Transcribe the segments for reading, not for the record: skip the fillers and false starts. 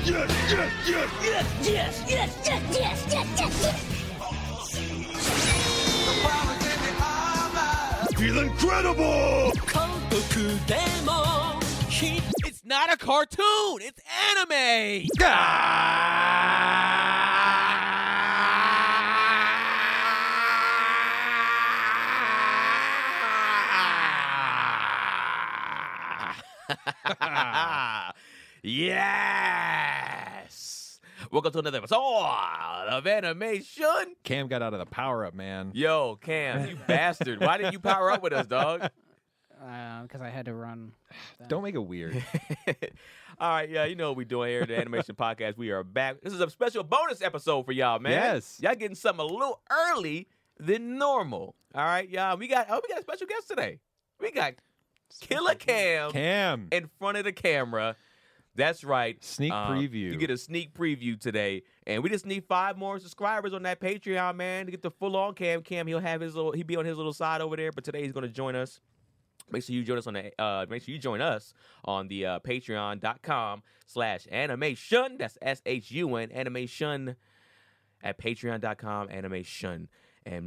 Feel incredible! It's not a cartoon. It's anime. Yes. Welcome to another episode of Animation. Cam got out of the power up, man. Yo, Cam, you bastard. Why didn't you power up with us, dog? Because I had to run. Don't make it weird. All right, yeah, you know what we're doing here at the Animation Podcast. We are back. This is a special bonus episode for y'all, man. Yes. Y'all getting something a little early than normal. All right, y'all. We got a special guest today. We got Killer Cam in front of the camera. That's right. Sneak preview. You get a sneak preview today. And we just need 5 more subscribers on that Patreon, man, to get the full-on Cam. He'll be on his little side over there, but today he's going to join us. Make sure you join us on the patreon.com/animation. That's SHUN animation at patreon.com animation. And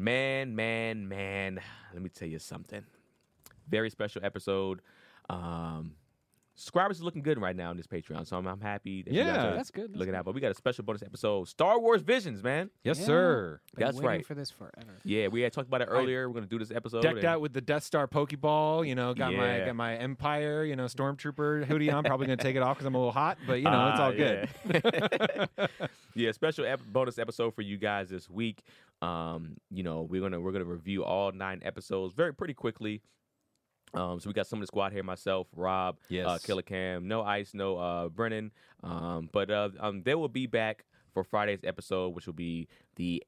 man, let me tell you something. Very special episode. Subscribers are looking good right now on this Patreon, so I'm happy that you guys are that's good. looking out. But we got a special bonus episode, Star Wars Visions, man. Yes, sir. Been That's waiting right. for this forever. Yeah, we had talked about it earlier. We're going to do this episode. Decked out with the Death Star Pokeball, got my Empire, Stormtrooper hoodie on. Probably going to take it off because I'm a little hot, but, it's all good. Yeah, special bonus episode for you guys this week. We're gonna review all 9 episodes pretty quickly. So we got some of the squad here, myself, Rob, Yes. Killer Cam, no Ice, no Brennan. But they will be back for Friday's episode, which will be the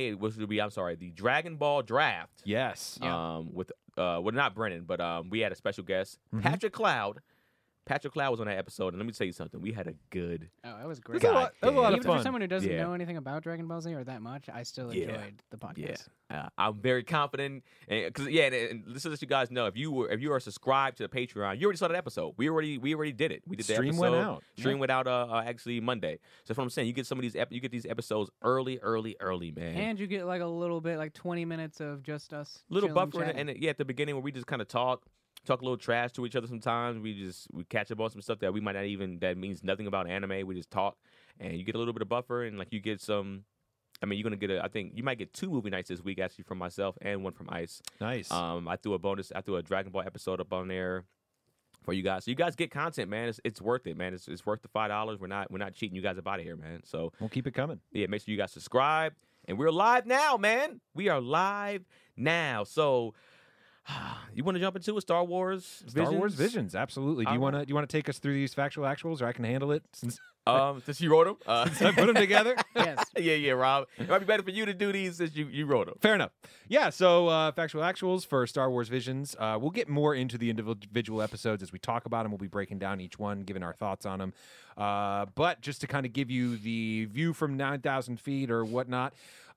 Dragon Ball Draft. Yes. With not Brennan, but we had a special guest, Patrick Cloud. Patrick Cloud was on that episode, and let me tell you something. We had a good. Oh, that was great. That was a lot of Even fun. for someone who doesn't Yeah. know anything about Dragon Ball Z or that much, I still enjoyed the podcast. Yeah, I'm very confident, and this is what you guys know. If you are subscribed to the Patreon, you already saw that episode. We already did it. We did the Stream episode. went out. Stream went out actually Monday. So that's what I'm saying. You get some of these you get these episodes early, man. And you get like a little bit, like 20 minutes of just us. Little chilling, buffer, chatting. and at the beginning where we just kind of talk a little trash to each other. Sometimes we catch up on some stuff that we might not even that means nothing about anime. We just talk, and you get a little bit of buffer, and like you get some. I mean, you're gonna get I think you might get 2 movie nights this week actually from myself and 1 from Ice. Nice. I threw a Dragon Ball episode up on there for you guys. So you guys get content, man. It's worth it, man. It's worth the $5. We're not cheating you guys up out of here, man. So We'll keep it coming. yeah, make sure you guys subscribe. And we're live now, man. We are live now. So you want to jump into a Star Wars Visions, absolutely. Do you want to take us through these factual actuals, or I can handle it since Since you wrote them? since I put them together? Yes. Yeah, Rob. It might be better for you to do these since you wrote them. Fair enough. Yeah, so factual actuals for Star Wars Visions. We'll get more into the individual episodes as we talk about them. We'll be breaking down each one, giving our thoughts on them. But just to kind of give you the view from 9,000 feet or whatnot,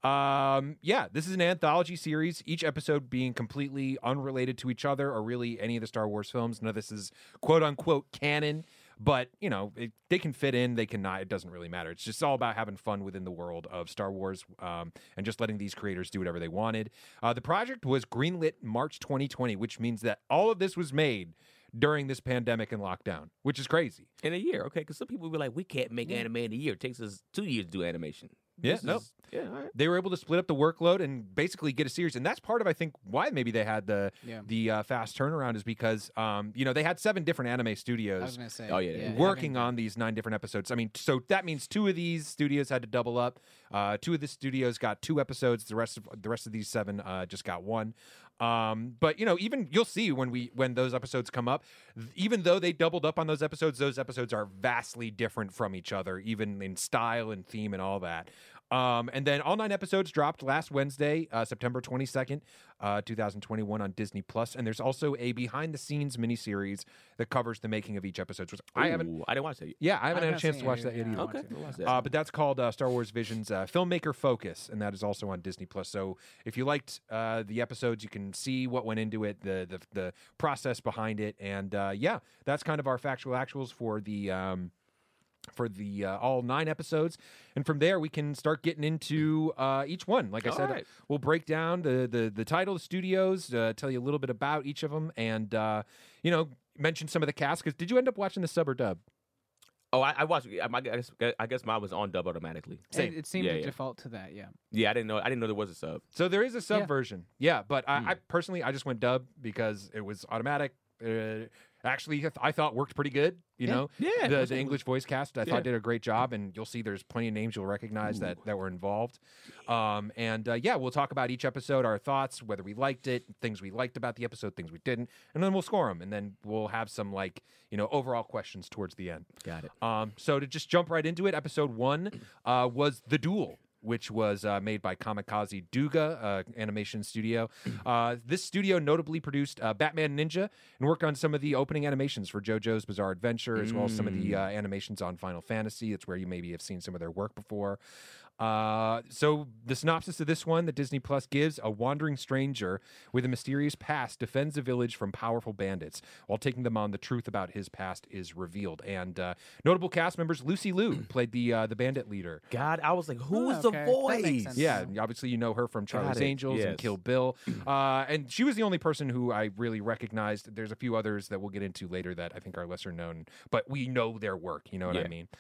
this is an anthology series, each episode being completely unrelated to each other or really any of the Star Wars films. None of this is quote-unquote canon. But, they can fit in, they cannot. It doesn't really matter. It's just all about having fun within the world of Star Wars and just letting these creators do whatever they wanted. The project was greenlit March 2020, which means that all of this was made during this pandemic and lockdown, which is crazy. In a year, okay? Because some people will be like, we can't make anime in a year. It takes us 2 years to do animation. Yeah, This no. is- Yeah, all right. They were able to split up the workload and basically get a series, and that's part of I think why maybe they had the fast turnaround is because they had 7 different anime I was studios going to say. Oh, yeah. working on these 9 different episodes. I mean, so that means 2 of these studios had to double up. 2 of the studios got 2 episodes. The rest of these 7 just got 1. But even you'll see when those episodes come up, even though they doubled up on those episodes are vastly different from each other, even in style and theme and all that. And then all 9 episodes dropped last Wednesday, September 22nd, 2021 on Disney Plus. And there's also a behind-the-scenes miniseries that covers the making of each episode. Which I didn't watch that. Yeah, I haven't had a chance to watch that yet either. Okay, we'll watch that. But that's called Star Wars Visions Filmmaker Focus, and that is also on Disney Plus. So if you liked the episodes, you can see what went into it, the process behind it, and that's kind of our factual actuals for the for the all 9 episodes, and from there we can start getting into each one. Like I All said, right. we'll break down the title, the studios, tell you a little bit about each of them, and mention some of the cast. Because did you end up watching the sub or dub? Oh, I watched. I guess mine was on dub automatically. It seemed Yeah, to yeah. default to that. Yeah. Yeah, I didn't know there was a sub. So there is a sub Yeah. version, yeah. But I personally, I just went dub because it was automatic. Actually, I thought worked pretty good. You know, Yeah, the English voice cast I Yeah. thought did a great job, and you'll see there's plenty of names you'll recognize that were involved. We'll talk about each episode, our thoughts, whether we liked it, things we liked about the episode, things we didn't, and then we'll score them, and then we'll have some overall questions towards the end. Got it. So to just jump right into it, episode 1 was The Duel, which was made by Kamikaze Duga animation studio. This studio notably produced Batman Ninja and worked on some of the opening animations for JoJo's Bizarre Adventure, as well as some of the animations on Final Fantasy. It's where you maybe have seen some of their work before. So the synopsis of this one that Disney Plus gives: a wandering stranger with a mysterious past defends a village from powerful bandits. While taking them on, the truth about his past is revealed. And notable cast members: Lucy Liu played the bandit leader. God, I was like, who's Oh, the okay. That makes voice? sense. Yeah, obviously you know her from Charlie's Got it. Angels and Yes. Kill Bill. And she was the only person who I really recognized. There's a few others that we'll get into later that I think are lesser known, but we know their work. You know what I Yeah. mean?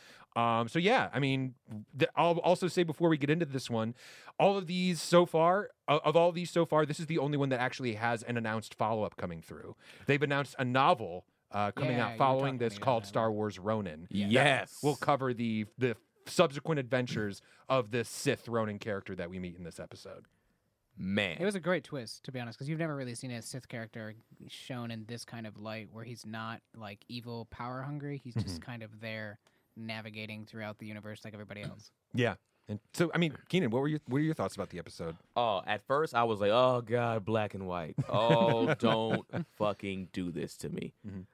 I'll also say before we get into this one, all of these so far, this is the only one that actually has an announced follow-up coming through. They've announced a novel coming Yeah, out you following were talking to this me called about that. Star Wars Ronin. Yes. We'll cover the subsequent adventures of this Sith Ronin character that we meet in this episode. Man. It was a great twist, to be honest, because you've never really seen a Sith character shown in this kind of light, where he's not like evil, power hungry. He's just kind of there, navigating throughout the universe like everybody else. Yeah. And so, I mean, Keenan, what were your thoughts about the episode? Oh, at first I was like, oh God, black and white. Oh, don't fucking do this to me. Mhm.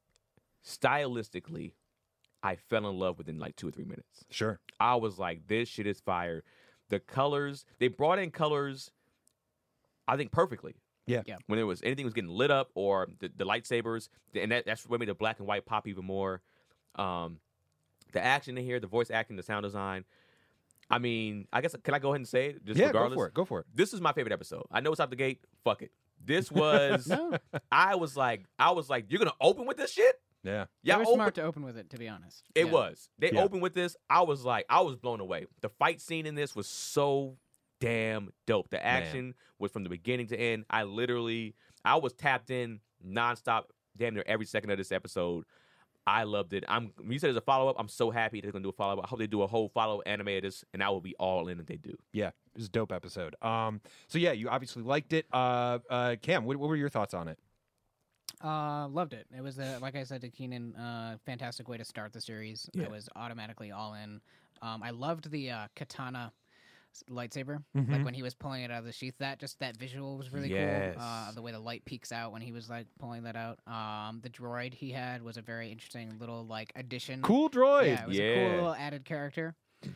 Stylistically, I fell in love within like 2 or 3 minutes. Sure. I was like, this shit is fire. The colors, they brought in colors, I think, perfectly. Yeah. Yeah. When anything was getting lit up, or the lightsabers, and that's what made the black and white pop even more. The action in here, the voice acting, the sound design. I mean, I guess, can I go ahead and say it? Just Yeah, regardless? go for it. This is my favorite episode. I know it's out the gate. Fuck it. This was. No, I was like, you're gonna open with this shit? Yeah. they Yeah, were smart to open with it, to be honest. It Yeah. was. They Yeah. opened with this. I was blown away. The fight scene in this was so damn dope. The action was from the beginning to end. I was tapped in nonstop, damn near every second of this episode. I loved it. When you said there's a follow up, I'm so happy they're gonna do a follow up. I hope they do a whole follow anime of this, and I will be all in if they do. Yeah. It was a dope episode. So yeah, you obviously liked it. Cam, what were your thoughts on it? Loved it. It was, like I said to Keenan, fantastic way to start the series. Yeah. I was automatically all in. I loved the katana lightsaber, Mhm. like when he was pulling it out of the sheath. That visual was really Yes. cool. The way the light peeks out when he was like pulling that out. The droid he had was a very interesting little like addition. Cool droid. Yeah, it was a Yeah. cool little added character.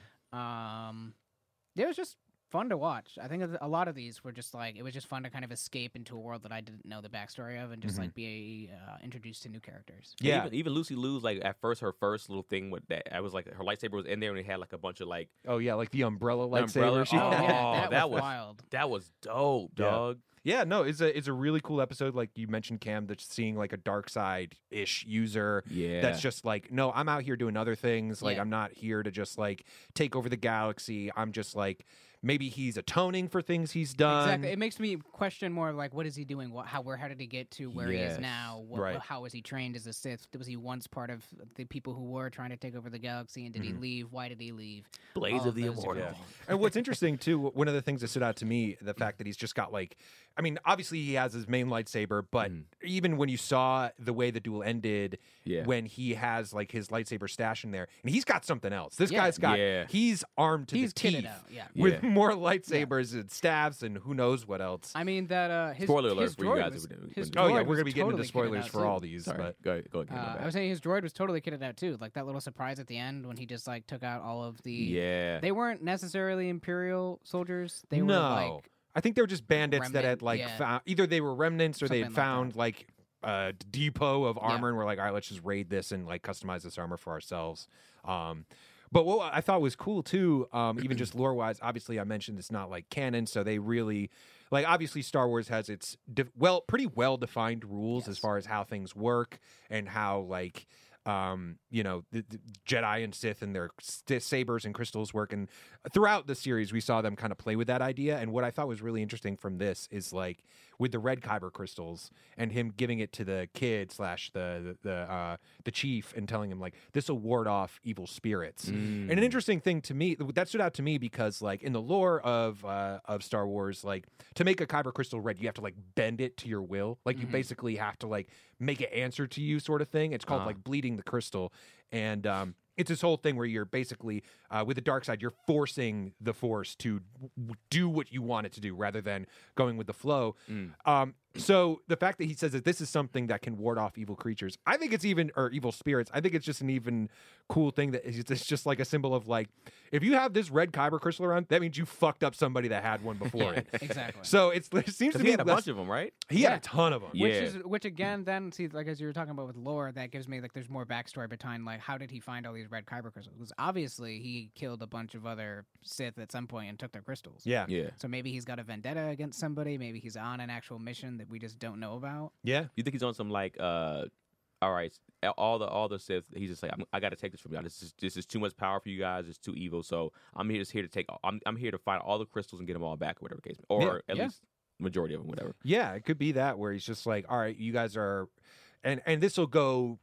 It was just fun to watch. I think a lot of these were just like, it was just fun to kind of escape into a world that I didn't know the backstory of, and just like be introduced to new characters. And Yeah. even Lucy Liu's like at first, her first little thing with that, I was like, her lightsaber was in there, and it had like a bunch of like Oh yeah, like the umbrella The lightsaber. umbrella. she Oh, had. yeah, that was- wild. that was dope, Yeah. dog. Yeah, no, it's a really cool episode. Like you mentioned, Cam, that's seeing like a dark side ish user. Yeah, That's just like, no, I'm out here doing other things. Like, Yeah. I'm not here to just like take over the galaxy. I'm just like, maybe he's atoning for things he's done. Exactly. It makes me question more of like, what is he doing? How did he get to where he Yes. is now? Right. How was he trained as a Sith? Was he once part of the people who were trying to take over the galaxy? And did he leave? Why did he leave? Blades all of the those different Immortal. things. And what's interesting too, one of the things that stood out to me, the fact that he's just got like, I mean, obviously he has his main lightsaber, but even when you saw the way the duel ended, Yeah. when he has like his lightsaber stash in there, and he's got something else. This Yeah. guy's got, Yeah. he's armed to He's the teeth kitted out. Yeah. with Yeah. more lightsabers and staves and who knows what else. I mean that his Spoiler alert his for you droid guys was, if we didn't- his when- Oh droid yeah, we're was gonna be getting totally into spoilers kitted for out, all too. these, Sorry, but go ahead. I was saying his droid was totally kitted out too. Like that little surprise at the end when he just like took out all of the. Yeah, They weren't necessarily Imperial soldiers. They no, were like I think they were just bandits that had remnant, like yeah. found, either they were remnants or they had Something like found like depot of armor, and we're like, all right, let's just raid this and like customize this armor for ourselves. But what I thought was cool too, even just lore wise, obviously I mentioned it's not like canon, so they really like obviously Star Wars has its pretty well defined rules as far as how things work and how like the Jedi and Sith and their sabers and crystals work. And throughout the series, we saw them kind of play with that idea. And what I thought was really interesting from this is like with the red kyber crystals and him giving it to the kid / the chief and telling him like this will ward off evil spirits. And an interesting thing to me that stood out to me because like in the lore of Star Wars, like to make a kyber crystal red, you have to like bend it to your will. Like you basically have to like make it answer to you, sort of thing. It's called like bleeding the crystal, and it's this whole thing where you're basically with the dark side, you're forcing the force to do what you want it to do rather than going with the flow. So the fact that he says that this is something that can ward off evil creatures, I think it's or evil spirits, I think it's just an even cool thing that it's just like a symbol of like, if you have this red kyber crystal around, that means you fucked up somebody that had one before it. Exactly. So it seems to He be had a bunch of them, right? He had a ton of them. Yeah. Which again, then see, like as you were talking about with lore, that gives me like there's more backstory behind like how did he find all these red kyber crystals? Because obviously he killed a bunch of other Sith at some point and took their crystals. Yeah. Yeah. So maybe he's got a vendetta against somebody. Maybe he's on an actual mission that we just don't know about. Yeah. You think he's on some like, all right, all the Sith? He's just like, I got to take this from y'all. This is too much power for you guys. It's too evil. So I'm here to take. I'm here to find all the crystals and get them all back, or whatever case, or at least majority of them, whatever. Yeah, it could be that where he's just like, all right, you guys are, and this will go.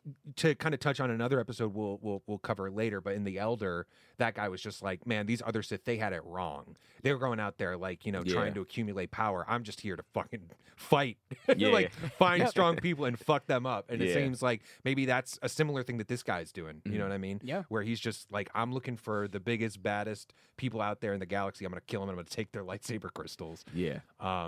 To kind of touch on another episode we'll cover later, but in the Elder, that guy was just like, man, these other Sith, they had it wrong. They were going out there like, trying to accumulate power. I'm just here to fucking fight, like find strong people and fuck them up. And it seems like maybe that's a similar thing that this guy's doing. You know what I mean? Yeah. Where he's just like, I'm looking for the biggest, baddest people out there in the galaxy. I'm gonna kill them. And I'm gonna take their lightsaber crystals. Yeah.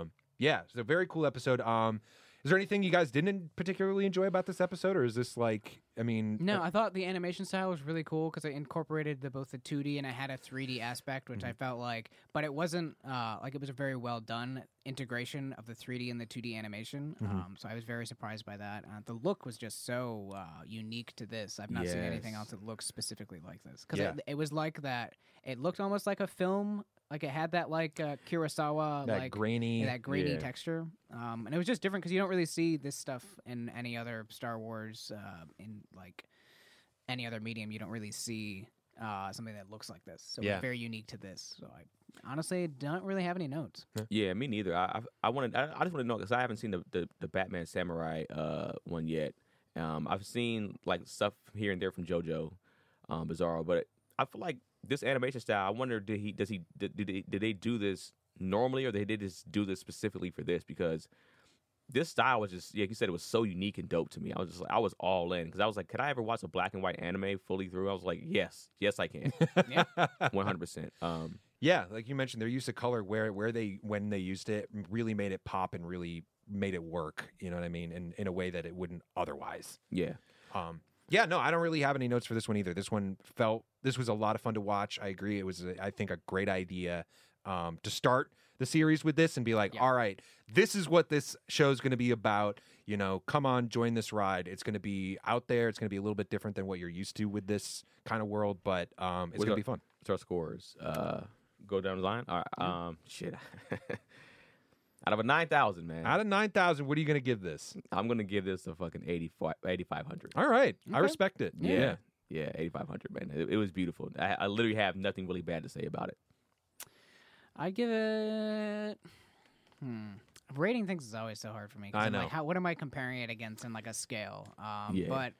It's a very cool episode. Is there anything you guys didn't particularly enjoy about this episode, or is this like, I mean... No, I thought the animation style was really cool because it incorporated both the 2D and it had a 3D aspect, which I felt like... But it wasn't, it was a very well done integration of the 3D and the 2D animation, so I was very surprised by that. The look was just so unique to this. I've not seen anything else that looks specifically like this. Because it was like that... It looked almost like a film... Like it had that like Kurosawa, that like grainy, texture, and it was just different because you don't really see this stuff in any other Star Wars, in like any other medium. You don't really see something that looks like this. So it's very unique to this. So I honestly don't really have any notes. Yeah, me neither. I just want to know because I haven't seen the Batman Samurai one yet. I've seen like stuff here and there from JoJo, Bizarro, but I feel like this animation style, I wonder, did they do this normally, or they did just do this specifically for this? Because this style was just, you said, it was so unique and dope to me. I was just like, I was all in because I was like, could I ever watch a black and white anime fully through? I was like, yes, I can, 100%. Yeah, like you mentioned, their use of color, when they used it, really made it pop and really made it work. You know what I mean? In a way that it wouldn't otherwise. Yeah. Yeah, no, I don't really have any notes for this one either. This was a lot of fun to watch. I agree. It was, I think, a great idea to start the series with this and be like, all right, this is what this show's going to be about. Come on, join this ride. It's going to be out there. It's going to be a little bit different than what you're used to with this kind of world, but it's going to be fun. What's our scores? Go down the line. All right. Shit. Out of a 9,000, man. Out of 9,000, what are you going to give this? I'm going to give this a fucking 8,500. All right. Okay. I respect it. Yeah, 8,500, man. It was beautiful. I literally have nothing really bad to say about it. I give it... Rating things is always so hard for me. I know. Like, what am I comparing it against in like a scale? But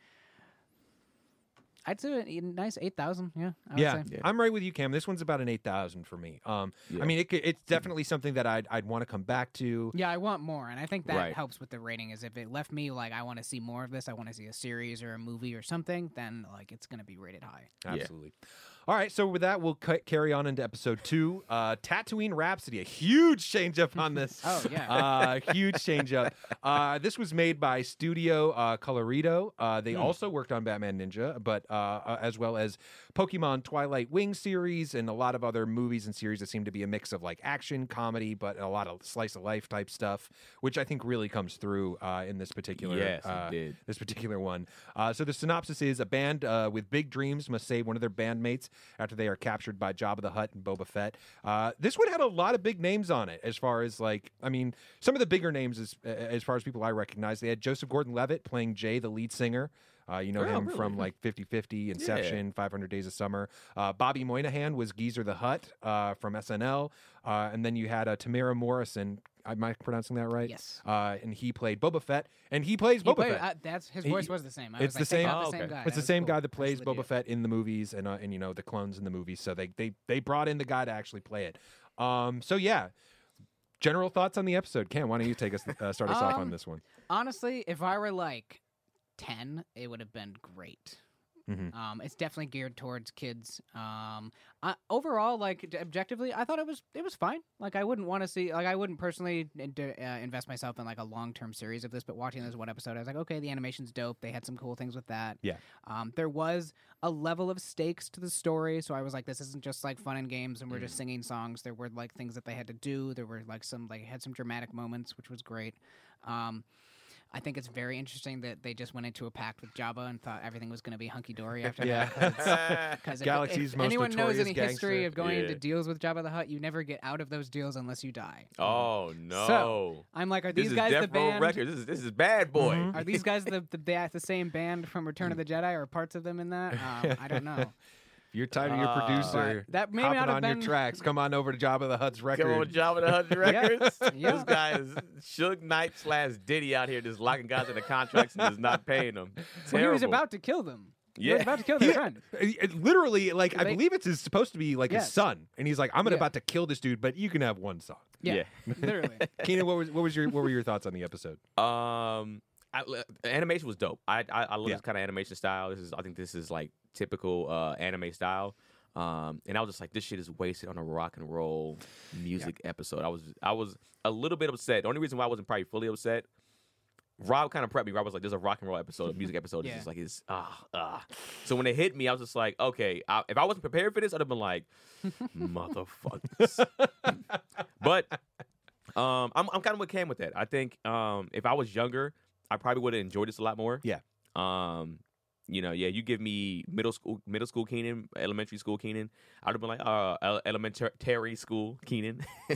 I'd say a nice 8,000. Yeah, I would say. I'm right with you, Cam. This one's about an 8,000 for me. I mean, it's definitely something that I'd want to come back to. Yeah, I want more, and I think that helps with the rating. Is if it left me like I want to see more of this, I want to see a series or a movie or something, then like it's going to be rated high. Absolutely. All right, so with that, we'll carry on into episode 2. Tatooine Rhapsody, a huge change up on this. Oh, yeah. Huge change up. This was made by Studio Colorido. They also worked on Batman Ninja, but as well as Pokemon Twilight Wing series and a lot of other movies and series that seem to be a mix of like action, comedy, but a lot of slice of life type stuff, which I think really comes through in this particular Yes, it did. this particular one. So the synopsis is a band with big dreams must save one of their bandmates after they are captured by Jabba the Hutt and Boba Fett. This one had a lot of big names on it as far as like, I mean, some of the bigger names as far as people I recognize. They had Joseph Gordon-Levitt playing Jay, the lead singer. You know him really? from like 50-50, Inception, 500 Days of Summer. Bobby Moynihan was Geezer the Hutt from SNL. And then you had Tamara Morrison. Am I pronouncing that right? Yes. And he played Boba Fett, and he plays Boba Fett. That's his voice was the same. It's the same. The Oh, same okay. guy. It's the That same was cool. guy that plays That's Boba legit. Fett in the movies and you know the clones in the movies. So they brought in the guy to actually play it. So yeah. General thoughts on the episode, Cam? Why don't you take us start us off on this one? Honestly, if I were like 10, it would have been great. It's definitely geared towards kids. Overall, like objectively, I thought it was fine. Like I wouldn't want to see, like I wouldn't personally invest myself in like a long-term series of this. But watching this one episode, I was like, okay, the animation's dope. They had some cool things with that. Yeah. There was a level of stakes to the story, so I was like, this isn't just like fun and games, and we're just singing songs. There were like things that they had to do. There were like had some dramatic moments, which was great. I think it's very interesting that they just went into a pact with Jabba and thought everything was going to be hunky-dory after that. Because Galaxy's if most anyone knows notorious any history gangster. of going Yeah. into deals with Jabba the Hutt, you never get out of those deals unless you die. Oh no! So, I'm like, are this these is guys Death the Row band? Records. This is Bad Boy. Are these guys the same band from Return of the Jedi, or parts of them in that? I don't know. If you're tired of your producer But that may hopping not have on been- your tracks, come on over to Jabba the Hutt's record. Come on, Jabba the Hutt Records. Yeah. This guy is Suge Knight / Diddy out here just locking guys into contracts and just not paying them. Well, he was Terrible. about to kill them. He Yeah. was about to kill their friend. Literally, like I They- believe it's supposed to be like his Yes. son, and he's like, "I'm Yeah. about to kill this dude, but you can have one song." Yeah, literally. Keenan, what were your thoughts on the episode? The animation was dope. I love Yeah. this kind of animation style. I think this is like typical anime style. And I was just like, this shit is wasted on a rock and roll music episode. I was a little bit upset. The only reason why I wasn't probably fully upset, Rob kind of prepped me. Rob was like, there's a rock and roll episode, a music episode. Yeah. It's just like, So when it hit me, I was just like, okay, if I wasn't prepared for this, I'd have been like, motherfuckers. But I'm kind of with Cam with that. I think if I was younger, I probably would have enjoyed this a lot more. Yeah. You give me middle school Keenan, elementary school Keenan, I'd have been like, elementary school Keenan.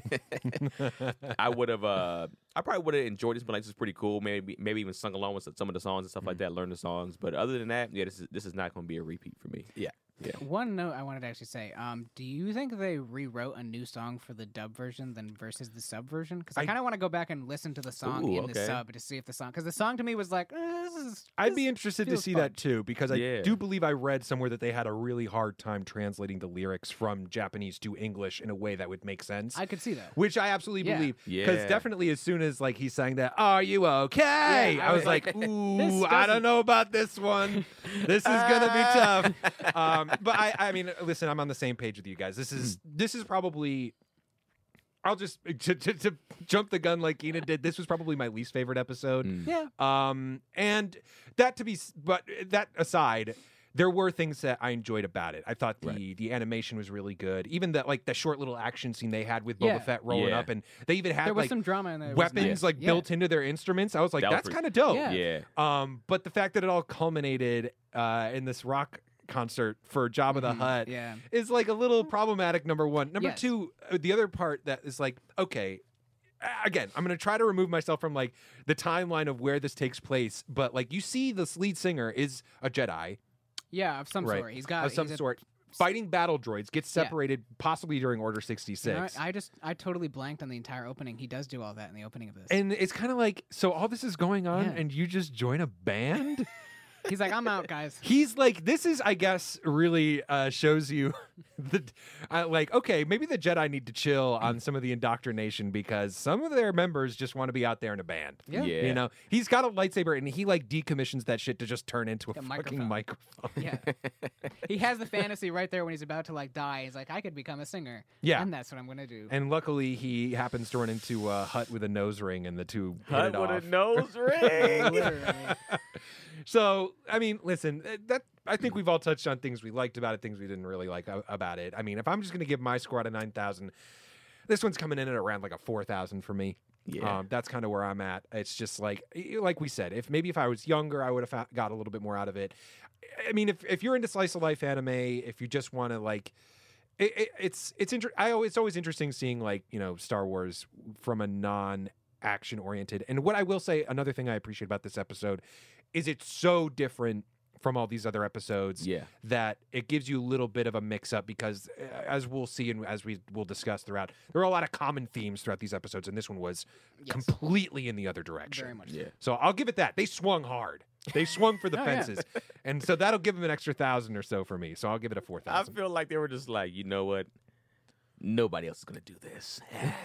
I would have, I probably would have enjoyed this, but like, this is pretty cool. Maybe even sung along with some of the songs and stuff like that, learn the songs. But other than that, yeah, this is not going to be a repeat for me. Yeah. One note I wanted to actually say: do you think they rewrote a new song for the dub version than versus the sub version? Because I kind of want to go back and listen to the song Ooh, in the okay. sub to see if the song, because the song to me was like, I'd be interested to feels see fun. that too, because I Yeah. do believe I read somewhere that they had a really hard time translating the lyrics from Japanese to English in a way that would make sense. I could see that. Which I absolutely Yeah. believe. Because Yeah. definitely as soon as like he sang that, "Are you okay?" Yeah, I was I- like, this ooh, I doesn't- don't know about this one. This is gonna be tough. But I mean, listen, I'm on the same page with you guys. This is probably. I'll just to jump the gun like Keenan did. This was probably my least favorite episode. Yeah. And but that aside, there were things that I enjoyed about it. I thought the animation was really good. Even that like the short little action scene they had with Boba Yeah. Fett rolling Yeah. up, and they even had There was like some drama in there. It was weapons nice. like Yeah. built into their instruments. I was like, That was that's pretty- kind of dope. Yeah. Yeah. But the fact that it all culminated in this rock concert for Jabba the Hutt Yeah. is like a little problematic. Number one. Number Yes. two, the other part that is like, okay, again, I'm going to try to remove myself from like the timeline of where this takes place. But like, you see, this lead singer is a Jedi, Yeah, of some right? sort. He's got of some he's a- sort. Fighting battle droids, gets Yeah. separated possibly during Order 66. You know what? I totally blanked on the entire opening. He does do all that in the opening of this. And it's kind of like, so all this is going on, Yeah. and you just join a band? He's like, I'm out, guys. He's like, this is, I guess, really shows you like, okay, maybe the Jedi need to chill on some of the indoctrination because some of their members just want to be out there in a band. Yeah. You know, he's got a lightsaber and he like decommissions that shit to just turn into a Like a fucking microphone. Yeah. He has the fantasy right there when he's about to like die. He's like, I could become a singer. Yeah. And that's what I'm gonna do. And luckily, he happens to run into a Hut with a nose ring, and the two hit Hut it with off. a nose ring. Literally. So, I mean, listen, that I think we've all touched on things we liked about it, things we didn't really like about it. I mean, if I'm just going to give my score out of 9,000, this one's coming in at around like a 4,000 for me. Yeah. That's kind of where I'm at. It's just like we said, if I was younger, I would have got a little bit more out of it. I mean, if you're into slice of life anime, if you just want to like, it's always interesting seeing like, you know, Star Wars from a non-action oriented. And what I will say, another thing I appreciate about this episode is it's so different from all these other episodes Yeah. that it gives you a little bit of a mix-up because as we'll see and as we will discuss throughout, there are a lot of common themes throughout these episodes, and this one was Yes. completely in the other direction. Very much. Yeah. So I'll give it that. They swung hard. They swung for the Oh, yeah. fences. And so that'll give them an extra 1,000 or so for me. So I'll give it a I 4,000. feel like they were just like, you know what? Nobody else is gonna do this.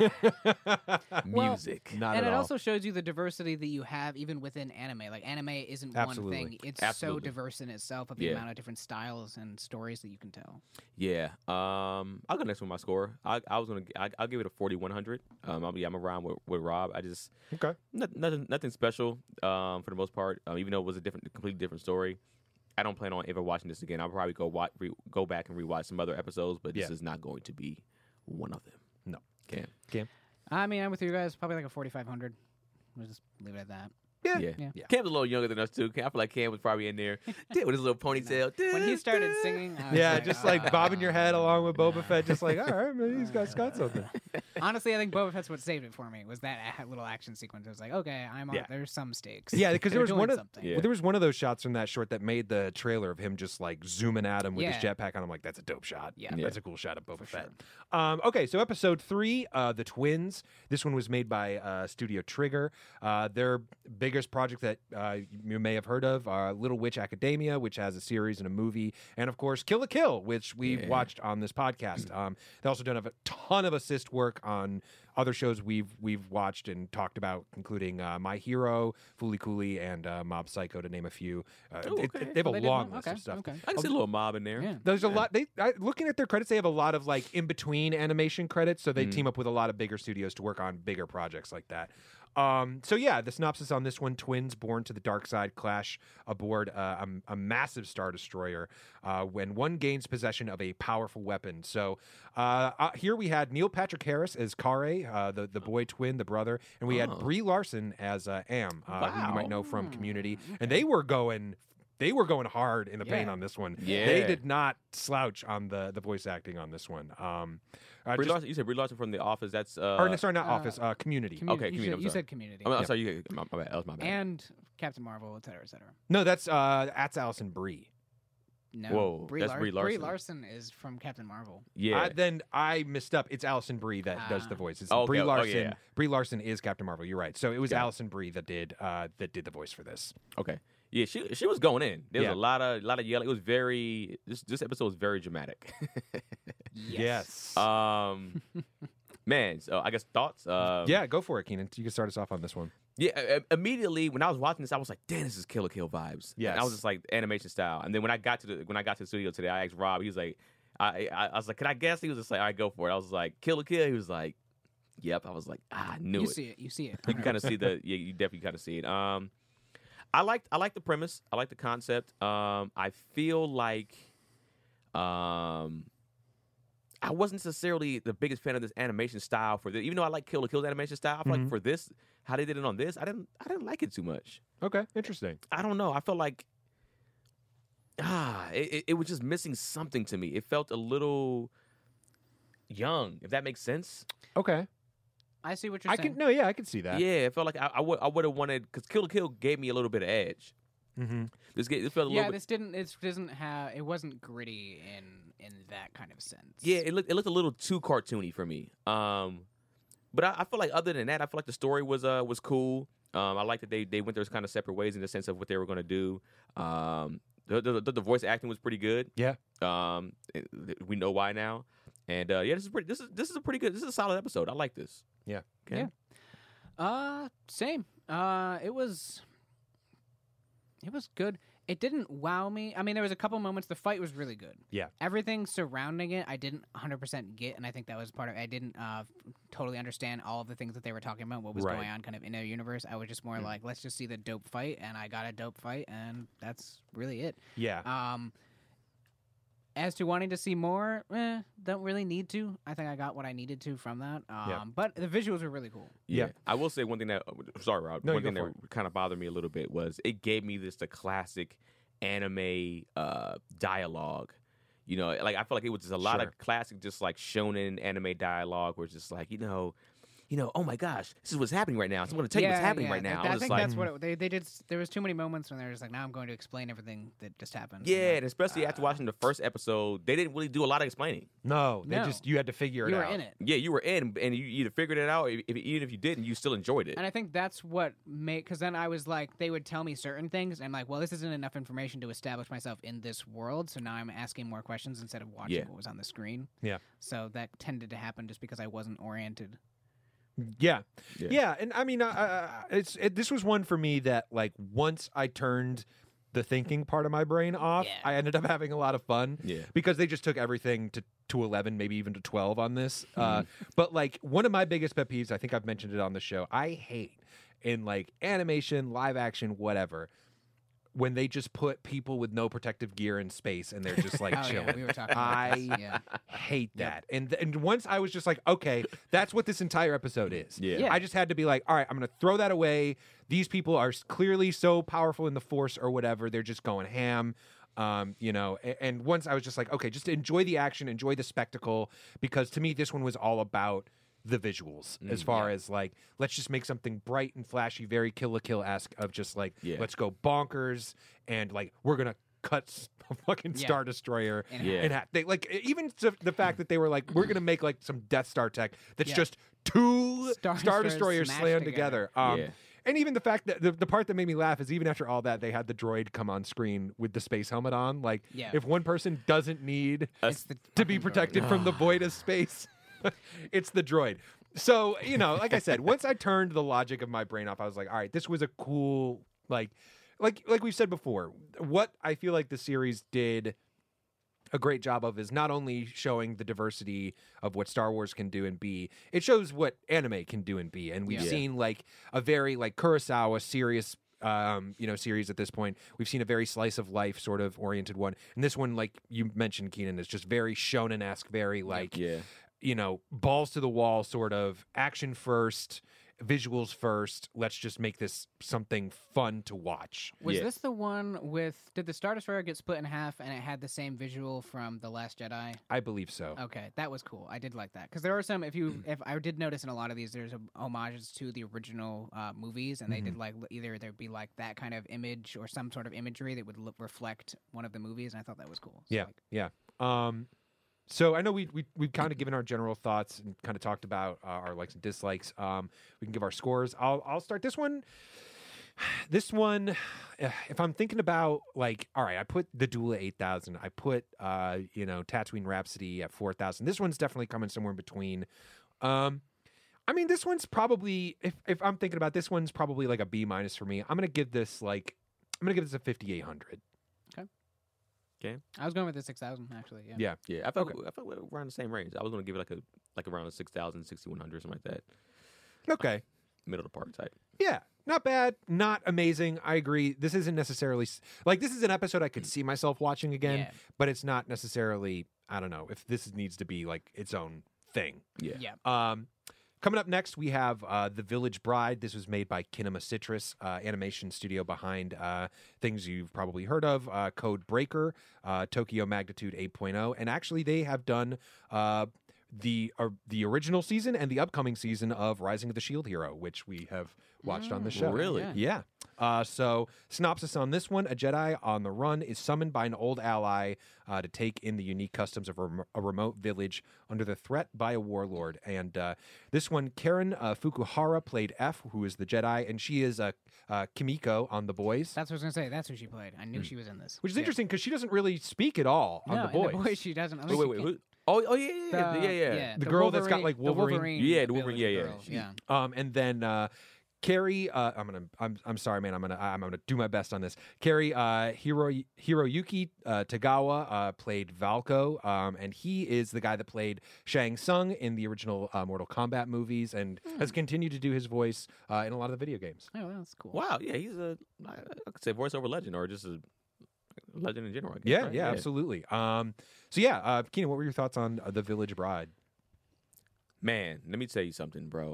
Well, Music. Not And at it all. also shows you the diversity that you have even within anime. Like anime isn't Absolutely. one thing. It's Absolutely. so diverse in itself of the Yeah. amount of different styles and stories that you can tell. Yeah. I'll go next with my score. I'll give it a 4,100. I'm around with Rob. I just Okay. nothing special for the most part. Even though it was a completely different story. I don't plan on ever watching this again. I'll probably go back and rewatch some other episodes, but this Yeah. is not going to be one of them. No. Cam. I mean, I'm with you guys. Probably like a 4,500. We'll just leave it at that. Yeah. Yeah. Yeah. Cam's a little younger than us too. I feel like Cam was probably in there with his little ponytail. When he started singing, I was Yeah, like, just like "Oh, bobbing your head along with Boba nah." Fett, just like, all right, maybe he's got something. Honestly, I think Boba Fett's what saved it for me. Was that little action sequence? I was like, okay, Yeah. there's some stakes. Yeah, because there They're was doing one of something. Yeah. well, there was one of those shots from that short that made the trailer of him just like zooming at him with his Yeah. jetpack on. I'm like, that's a dope shot. Yeah. That's a cool shot of Boba For Fett. sure. Okay, so episode 3, The Twins. This one was made by Studio Trigger. Their biggest project that you may have heard of, Little Witch Academia, which has a series and a movie, and of course Kill la Kill, which we've Yeah. watched on this podcast. They also done a ton of assist work on other shows we've watched and talked about, including My Hero, Fooly Cooly, and Mob Psycho, to name a few. okay. They have a Oh, they did long one? list Okay, of stuff. okay. I can see a little mob in there. Yeah. There's a lot. Looking at their credits, they have a lot of like in between animation credits, so they team up with a lot of bigger studios to work on bigger projects like that. So yeah, the synopsis on this one: twins born to the dark side clash aboard a massive star destroyer when one gains possession of a powerful weapon. So here we had Neil Patrick Harris as Kare, the boy twin, the brother, and we had Brie Larson as Am, who you might know from Community, and they were going hard in the paint Yeah. on this one. Yeah. They did not slouch on the voice acting on this one. Brie Larson, you said Brie Larson from The Office. That's or sorry, not Office. Community. Okay, You Community, said, I'm you sorry. said Community. I'm sorry. My bad. That was my bad. And Captain Marvel, et cetera, et cetera. No, that's Allison Brie. No. Whoa, that's Brie Brie Larson. Larson is from Captain Marvel. yeah. Then I missed up. It's Allison Brie that does the voice. It's Okay, Brie okay, Larson. yeah. Brie Larson is Captain Marvel. You're right. So it was Got it. Allison Brie that did the voice for this. Okay. Yeah, she was going in. There was Yeah. a lot of yelling. It was very this episode was very dramatic. Yes. Man, so I guess thoughts. Yeah, go for it, Keenan. You can start us off on this one. Yeah, immediately when I was watching this, I was like, "Damn, this is Kill la Kill vibes." Yes. And I was just like animation style. And then when I got to the studio today, I asked Rob. He was like, I was like, "Can I guess?" He was just like, "All right, go for it." I was like, "Kill la Kill." He was like, "Yep." I was like, "I knew You it." see it. You see it. You can kind of see you definitely kind of see it. I like the premise. I like the concept. I feel like I wasn't necessarily the biggest fan of this animation style for this. Even though I like Kill la Kill's animation style, I feel like for this, how they did it on this, I didn't like it too much. Okay, interesting. I don't know. I felt like it was just missing something to me. It felt a little young, if that makes sense. Okay, I see what you're I saying. can. No, yeah, I can see that. Yeah, it felt like I would have wanted, because Kill la Kill gave me a little bit of edge. Mm-hmm. This felt a Yeah, little bit. this didn't. It doesn't have. It wasn't gritty in that kind of sense. Yeah, it looked a little too cartoony for me. But I feel like other than that, I feel like the story was cool. I like that they went their kind of separate ways in the sense of what they were going to do. The voice acting was pretty good. Yeah. We know why now. And this is a pretty good. This is a solid episode. I like this. Yeah. Okay. Yeah. Same. It was good. It didn't wow me. I mean, there was a couple moments. The fight was really good. Yeah. Everything surrounding it, I didn't 100% get, and I think that was part of. I didn't totally understand all of the things that they were talking about, what was Right. going on, kind of in their universe. I was just more like, let's just see the dope fight, and I got a dope fight, and that's really it. Yeah. As to wanting to see more, don't really need to. I think I got what I needed to from that. But the visuals were really cool. Yeah. Yeah. I will say one thing that sorry, Rob. No, one you thing go that for kind of bothered me a little bit was it gave me the classic anime dialogue. You know, like I feel like it was just a lot Sure. of classic, just like shonen anime dialogue, where it's just like oh my gosh, this is what's happening right now. So I'm going to tell you what's happening right now. I was think like, that's what they did. There was too many moments when they were just like, now I'm going to explain everything that just happened. yeah, I'm like, and especially after watching the first episode, they didn't really do a lot of explaining. No, No. you had to figure it you out. were in it. Yeah, you were in, and you either figured it out, even if you didn't, you still enjoyed it. And I think that's what made, because then I was like, they would tell me certain things, and I'm like, well, this isn't enough information to establish myself in this world, so now I'm asking more questions instead of watching Yeah. what was on the screen. Yeah. So that tended to happen just because I wasn't oriented. Yeah. Yeah. Yeah, and I mean, this was one for me that like once I turned the thinking part of my brain off, Yeah. I ended up having a lot of fun. Yeah. Because they just took everything to 11, maybe even to 12 on this. Mm-hmm. But like one of my biggest pet peeves, I think I've mentioned it on the show. I hate in like animation, live action, whatever, when they just put people with no protective gear in space and they're just like Oh, chilling. yeah, we were talking about this. I Yeah. hate that. And once I was just like, okay, that's what this entire episode is. Yeah. Yeah. I just had to be like, all right, I'm going to throw that away. These people are clearly so powerful in the Force or whatever. They're just going ham. And once I was just like, okay, just enjoy the action, enjoy the spectacle, because to me, this one was all about the visuals as far as like, let's just make something bright and flashy, very Kill la Kill-esque of just like, Yeah. let's go bonkers and like, we're going to cut a fucking Yeah. Star Destroyer. And Yeah. And they like even the fact that they were like, we're gonna make like some Death Star tech that's Yeah. just two Star Star Destroyers Destroyers smashed slammed together. together. Yeah. And even the fact that the part that made me laugh is even after all that, they had the droid come on screen with the space helmet on. Like, Yeah. if one person doesn't need It's the to be fucking droid. protected from the void of space, it's the droid. So, like I said, once I turned the logic of my brain off, I was like, all right, this was a cool, like we've said before, what I feel like the series did a great job of is not only showing the diversity of what Star Wars can do and be, it shows what anime can do and be. And we've Yeah. seen like a very like Kurosawa serious series at this point. We've seen a very slice of life sort of oriented one. And this one, like you mentioned, Keenan, is just very shonen-esque, very like Yeah. balls to the wall sort of action first, visuals first. Let's just make this something fun to watch. Was Yeah. this the one with? Did the Star Destroyer get split in half and it had the same visual from The Last Jedi? I believe so. Okay, that was cool. I did like that because there were some. If I did notice in a lot of these, there's homages to the original movies, and they did like either there'd be like that kind of image or some sort of imagery that would reflect one of the movies, and I thought that was cool. So, Yeah, like, yeah. So I know we've kind of given our general thoughts and kind of talked about our likes and dislikes. We can give our scores. I'll start this one. This one, if I'm thinking about like, all right, I put the Duel at 8,000. I put Tatooine Rhapsody at 4,000. This one's definitely coming somewhere in between. I mean, this one's probably if I'm thinking about this one's probably like a B- for me. I'm gonna give this a 5,800. I was going with the 6,000 actually. Yeah. Yeah. Yeah, I felt we're around the same range. I was going to give it like around a 6,000, 6,100, something like that. Okay. Middle of the park type. Yeah, not bad, not amazing. I agree. This isn't necessarily like this is an episode I could see myself watching again, Yeah. but it's not necessarily. I don't know if this needs to be like its own thing. Yeah. Yeah. Coming up next, we have The Village Bride. This was made by Kinema Citrus, animation studio behind things you've probably heard of, Code Breaker, Tokyo Magnitude 8.0, and actually they have done the original season and the upcoming season of Rising of the Shield Hero, which we have watched on the show. Really? Yeah. Yeah. So, synopsis on this one: a Jedi on the run is summoned by an old ally to take in the unique customs of a remote village under the threat by a warlord. And this one, Karen Fukuhara played F, who is the Jedi, and she is Kimiko on The Boys. That's what I was gonna say. That's who she played. I knew she was in this. Which is Yeah. interesting because she doesn't really speak at all on No, The in Boys. The Boys she doesn't. Unless Wait, you wait, can- who? Oh, yeah. The girl that's got, like, Wolverine. Yeah, the Wolverine, village yeah. girl, She- yeah. And then Carrie, I'm sorry, man. I'm gonna do my best on this. Carrie Hiroyuki Tagawa played Valko, and he is the guy that played Shang Tsung in the original Mortal Kombat movies, and has continued to do his voice in a lot of the video games. Oh, well, that's cool. Wow, yeah, he's I could say voiceover legend or just a legend in general. I guess, Yeah, right? yeah, absolutely. Keenan, what were your thoughts on The Village Bride? Man, let me tell you something, bro.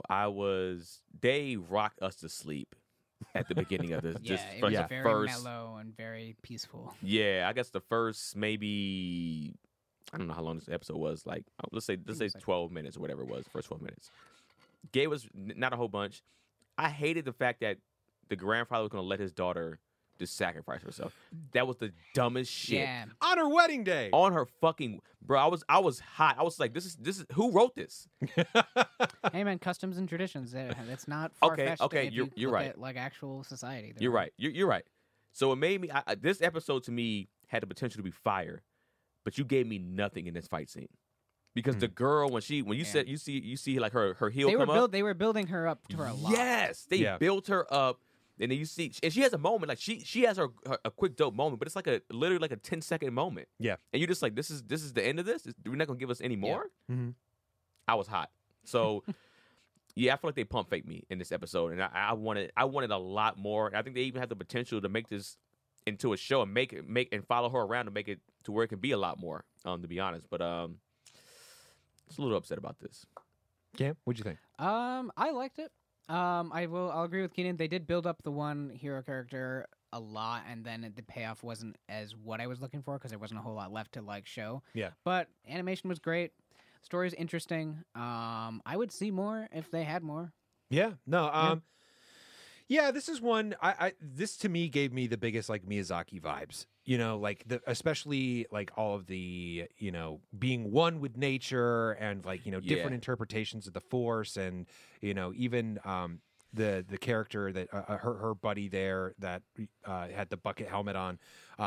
They rocked us to sleep at the beginning of this. Yeah, just it for was the very first, mellow and very peaceful. yeah, I guess the first maybe I don't know how long this episode was. Like, let's say was like 12 minutes or whatever it was. First 12 minutes gave us not a whole bunch. I hated the fact that the grandfather was going to let his daughter just sacrifice herself. That was the dumbest shit. Yeah. On her wedding day. On her fucking bro, I was hot. I was like, this is who wrote this? Hey man, customs and traditions. That's not Okay, far-fetched. okay, if you're you look right. At, like actual society. You're right. You're right. So it made me. This episode to me had the potential to be fire, but you gave me nothing in this fight scene because the girl when you said you see like her heel come up. They were building her up to her a lot. Yes, they built her up, and then you see, and she has a moment like she has her a quick dope moment, but it's like literally like a 10-second moment. Yeah. And you're just like, this is the end of this. We're not gonna give us any more. Mhm. I was hot, so. Yeah, I feel like they pump faked me in this episode, and I wanted a lot more. And I think they even have the potential to make this into a show and make and follow her around to make it to where it can be a lot more. To be honest, but just a little upset about this. Cam, what'd you think? I liked it. I'll agree with Keenan. They did build up the one hero character a lot, and then the payoff wasn't as what I was looking for because there wasn't a whole lot left to like show. Yeah. But animation was great. Story's interesting. I would see more if they had more. Yeah, no, yeah, this is one. This to me gave me the biggest like Miyazaki vibes. You know, like especially like all of the being one with nature and like different interpretations of the Force, and even the character that her buddy there that had the bucket helmet on.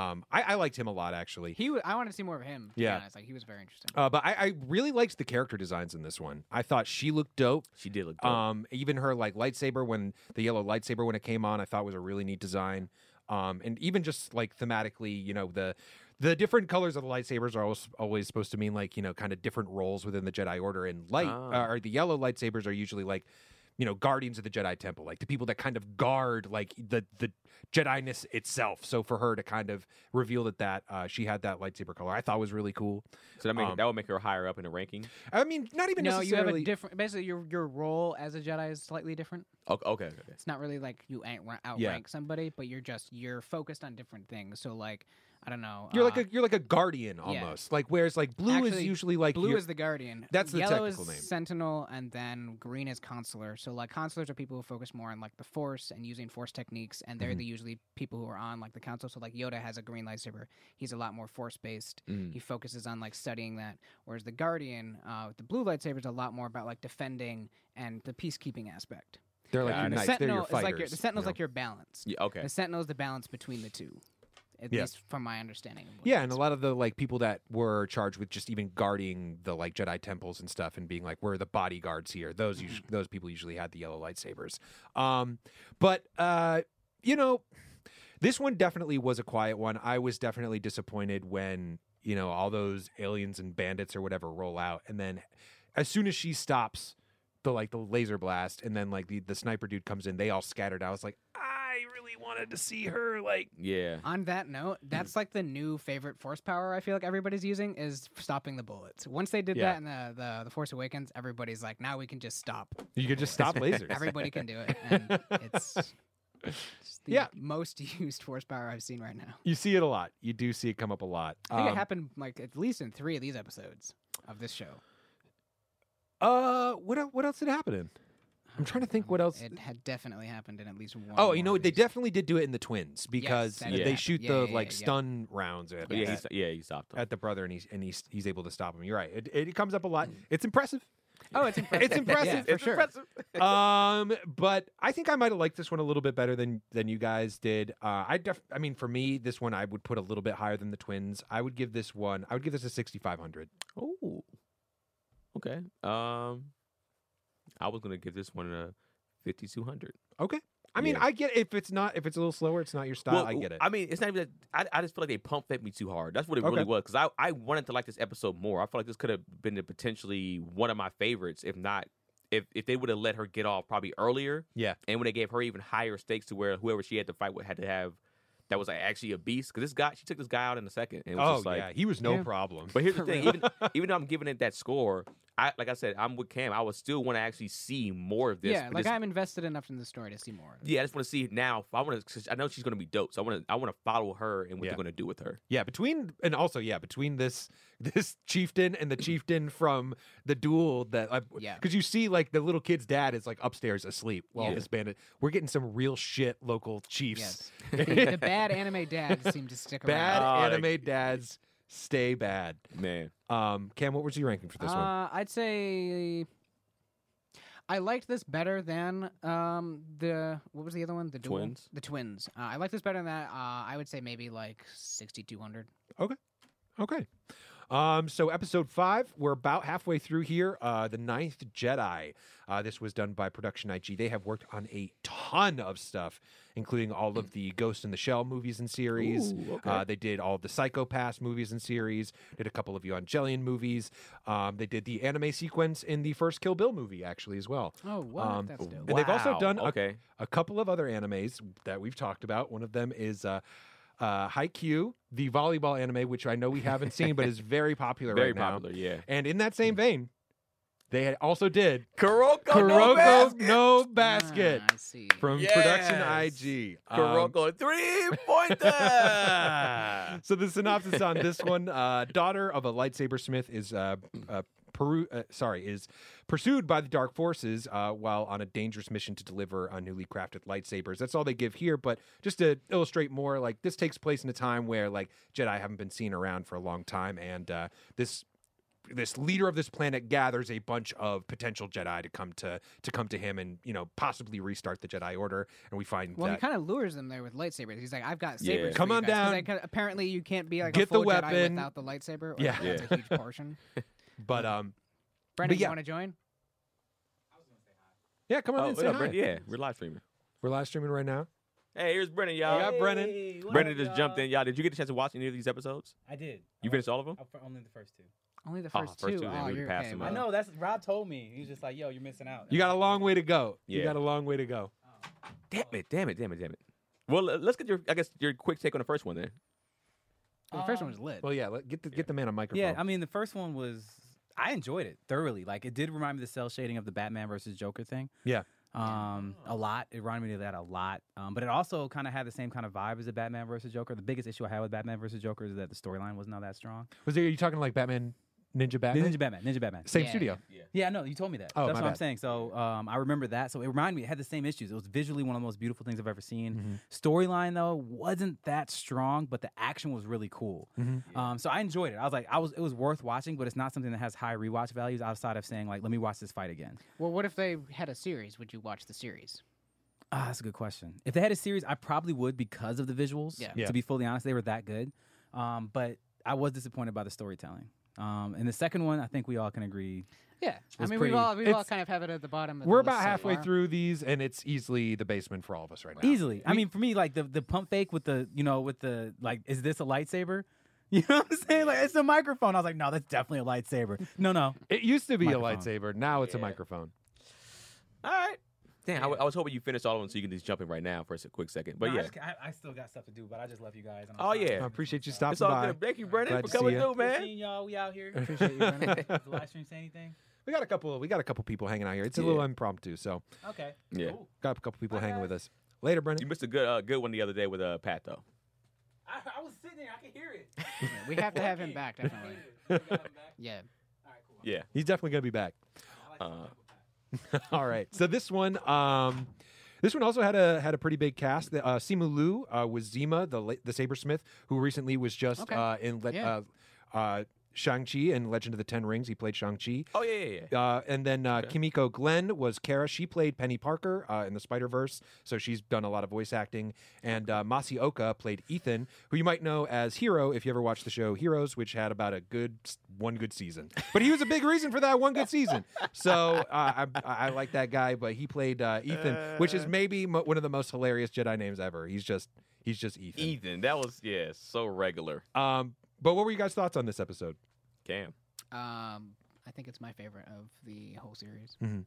I liked him a lot actually. I wanted to see more of him. To be honest. Like he was very interesting. But I really liked the character designs in this one. I thought she looked dope. She did look dope. Even her like lightsaber the yellow lightsaber when it came on, I thought was a really neat design. And even just like thematically, the different colors of the lightsabers are always supposed to mean like kind of different roles within the Jedi Order. And or the yellow lightsabers are usually like guardians of the Jedi Temple, like the people that kind of guard like the Jedi-ness itself. So for her to kind of reveal that she had that lightsaber color, I thought was really cool. So that would make her higher up in the ranking. I mean, not even No, you have necessarily. a different. Basically, your role as a Jedi is slightly different. Okay. It's not really like you outrank somebody, but you're focused on different things. So like I don't know. You're like a guardian almost. Like whereas like blue is Actually, usually like blue is the guardian. That's the Yellow technical is name. sentinel, and then green is consular. So like consulars are people who focus more on like the Force and using Force techniques, and they're the usually people who are on like the council. So like Yoda has a green lightsaber. He's a lot more Force based. He focuses on like studying that. Whereas the guardian, with the blue lightsaber, is a lot more about like defending and the peacekeeping aspect. they're like Yeah, your and the knights. They're Sentinel your is like fighters. the Sentinel's you know? like your balance. Yeah, okay. The Sentinel is the balance between the two, at Yeah. least from my understanding. Of what Yeah, it and a is. lot of the like people that were charged with just even guarding the like Jedi temples and stuff, and being like, we're the bodyguards here. Those those people usually had the yellow lightsabers. But this one definitely was a quiet one. I was definitely disappointed when all those aliens and bandits or whatever roll out, and then as soon as she stops the laser blast, and then like the sniper dude comes in, they all scattered. I was like, I really wanted to see her like. Yeah. On that note, that's like the new favorite Force power I feel like everybody's using is stopping the bullets. Once they did Yeah. that in the Force Awakens, everybody's like, now we can just stop. You could just stop lasers. Everybody can do it, and it's just the Yeah. most used Force power I've seen right now. You see it a lot. You do see it come up a lot. I think it happened like at least in 3 of these episodes of this show. What else did happen in? I'm trying to think what else. It had definitely happened in at least one. Oh, you know more what? They of these. definitely did do it in the Twins because that they did shoot happen. the Yeah, yeah. stun rounds at, But he stopped him. at the brother, and he's able to stop him. You're right. It comes up a lot. It's impressive. Oh, it's impressive. It's impressive. Yeah, for sure. But I think I might have liked this one a little bit better than you guys did. I mean, for me, this one I would put a little bit higher than the Twins. I would give this a 6,500. Oh, okay. I was gonna give this one a 5,200. Okay. I mean, Yeah. I get if it's a little slower, it's not your style. I get it. I mean, it's not even that. I just feel like they pump fed me too hard. That's what it really Okay. was. Because I wanted to like this episode more. I feel like this could have been potentially one of my favorites, if not, if they would have let her get off probably earlier. Yeah. And when they gave her even higher stakes to where whoever she had to fight with had to have, that was like actually a beast. Because she took this guy out in a second. And it was just like, yeah, he was no Yeah. problem. But here's the thing: even though I'm giving it that score, like I said, I'm with Cam. I would still want to actually see more of this. Yeah, but like this- I'm invested enough in the story to see more. Of it. yeah, I just want to see it now. I know she's going to be dope, so I want to follow her and what Yeah. they're going to do with her. Yeah, between this chieftain and the chieftain from the duel that Yeah. because you see like the little kid's dad is like upstairs asleep while Yeah. this bandit. We're getting some real shit local chiefs. Yes. The bad anime dads seem to stick Bad around. anime dads stay bad. Man, Cam, what was your ranking for this one? I'd say I liked this better than what was the other one? The Duel? Twins? The Twins. I liked this better than that. I would say maybe like 6,200. Okay. So episode 5, we're about halfway through here. The Ninth Jedi. This was done by Production IG. They have worked on a ton of stuff, including all of the Ghost in the Shell movies and series. Ooh, okay. They did all of the Psycho Pass movies and series. Did a couple of Evangelion movies. They did the anime sequence in the first Kill Bill movie, actually, as well. Oh, what? That's dope. And they've also Wow, done okay. a couple of other animes that we've talked about. One of them is Haikyuu, the volleyball anime, which I know we haven't seen, but is very popular Very right now. popular. Yeah. And in that same vein, they had also did Kuroko no Kuroko basket. no Basket I see. from Yes. Production IG. Kuroko 3-pointer. So the synopsis on this one: daughter of a lightsaber smith is is pursued by the dark forces while on a dangerous mission to deliver newly crafted lightsabers. That's all they give here, but just to illustrate more, like this takes place in a time where like Jedi haven't been seen around for a long time, and this leader of this planet gathers a bunch of potential Jedi to come to him and possibly restart the Jedi Order. And we find Well, that he kind of lures them there with lightsabers. He's like, "I've got Yeah. sabers. Come for you on guys," 'cause down. apparently, you can't be like Get a full the Jedi weapon. without the lightsaber. Or Yeah. that's a huge portion. but Brendan, yeah. you want to join? yeah, come on Oh, in, say yeah, hi. Brendan, yeah, we're live streaming. We're live streaming right now. Hey, here's Brendan, y'all. We got Brendan. Hey, what Brendan up, just jumped y'all? in, y'all. Did you get a chance to watch any of these episodes? I did. You finished all of them? Only the first two. Only the Oh, first first two. two, then we you're passed okay. them I up. well, know. That's Rod told me. He was just like, "Yo, you're missing out." You got a long way to go. You Yeah. got a long way to go. Damn it. Well, let's get your quick take on the first one then. The first one was lit. Well, yeah, get the man a microphone. Yeah, I mean, the first one was. I enjoyed it thoroughly. Like, it did remind me of the cell shading of the Batman versus Joker thing. Yeah. A lot. It reminded me of that a lot. But it also kind of had the same kind of vibe as the Batman versus Joker. The biggest issue I had with Batman versus Joker is that the storyline wasn't all that strong. Are you talking like Batman, Ninja Batman? Ninja Batman. Same Yeah, studio. Yeah, no, you told me that. Oh, That's my what I'm bad. saying. So I remember that. So it reminded me, it had the same issues. It was visually one of the most beautiful things I've ever seen. Mm-hmm. Storyline, though, wasn't that strong, but the action was really cool. Mm-hmm. So I enjoyed it. It was worth watching, but it's not something that has high rewatch values outside of saying, like, let me watch this fight again. Well, what if they had a series? Would you watch the series? That's a good question. If they had a series, I probably would because of the visuals. Yeah. Yeah. To be fully honest, they were that good. But I was disappointed by the storytelling. And the second one, I think we all can agree. Yeah, I was mean, pretty- we've all it's- kind of have it at the bottom. Of We're the list about so halfway far. through these, and it's easily the basement for all of us right now. Easily. I mean, for me, like the pump fake with the like, is this a lightsaber? You know what I'm saying? Like, it's a microphone. I was like, no, that's definitely a lightsaber. No. It used to be Microphone. a lightsaber. Now it's a Yeah. microphone. All right. Damn, I was hoping you finished all of them so you can just jump in right now for a quick second. But No, yeah, I still got stuff to do, but I just love you guys. And Oh, I'm sorry. yeah. I appreciate you stopping it's all by. good. Thank you, Brendan, Glad for to see coming ya. through, Good man. seeing y'all. We out here. Appreciate you, Brendan. Does the live stream say anything? We got a couple people hanging out here. It's a Yeah. little impromptu, so Okay. Yeah. Cool. got a couple people Bye, hanging guys. with us. Later, Brendan. You missed a good one the other day with Pat though. I was sitting there. I could hear it. Yeah, we have to have him back, definitely. You got him back? Yeah. All right, cool. Yeah. He's definitely gonna be back. I like to Uh, talk with Pat. All right. So this one also had a pretty big cast. Simu Liu was Zima, the sabersmith, who recently was just Yeah. Shang-Chi in Legend of the Ten Rings. He played Shang-Chi. Oh yeah. And then Kimiko Glenn was Kara. She played Penny Parker in the Spider-Verse, so she's done a lot of voice acting. And Masioka played Ethan, who you might know as Hero if you ever watched the show Heroes, which had about one good season. But he was a big reason for that one good season. So I like that guy, but he played Ethan, which is maybe one of the most hilarious Jedi names ever. He's just Ethan. Ethan, that was so regular. But what were you guys' thoughts on this episode? Cam. I think it's my favorite of the whole series. Mhm.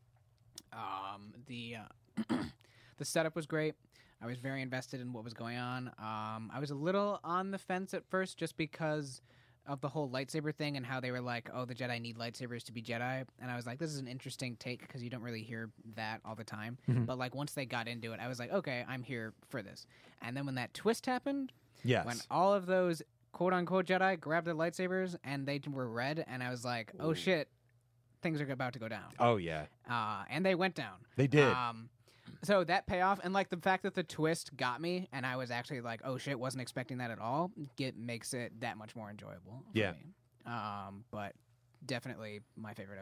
The setup was great. I was very invested in what was going on. I was a little on the fence at first just because of the whole lightsaber thing and how they were like, oh, the Jedi need lightsabers to be Jedi. And I was like, this is an interesting take because you don't really hear that all the time. Mhm. But like once they got into it, I was like, okay, I'm here for this. And then when that twist happened, Yes. when all of those quote-unquote Jedi grabbed their lightsabers and they were red, and I was like, oh shit, things are about to go down. Oh, yeah. And they went down. They did. So that payoff, and like the fact that the twist got me, and I was actually like, oh shit, wasn't expecting that at all, makes it that much more enjoyable for Yeah. me. But definitely my favorite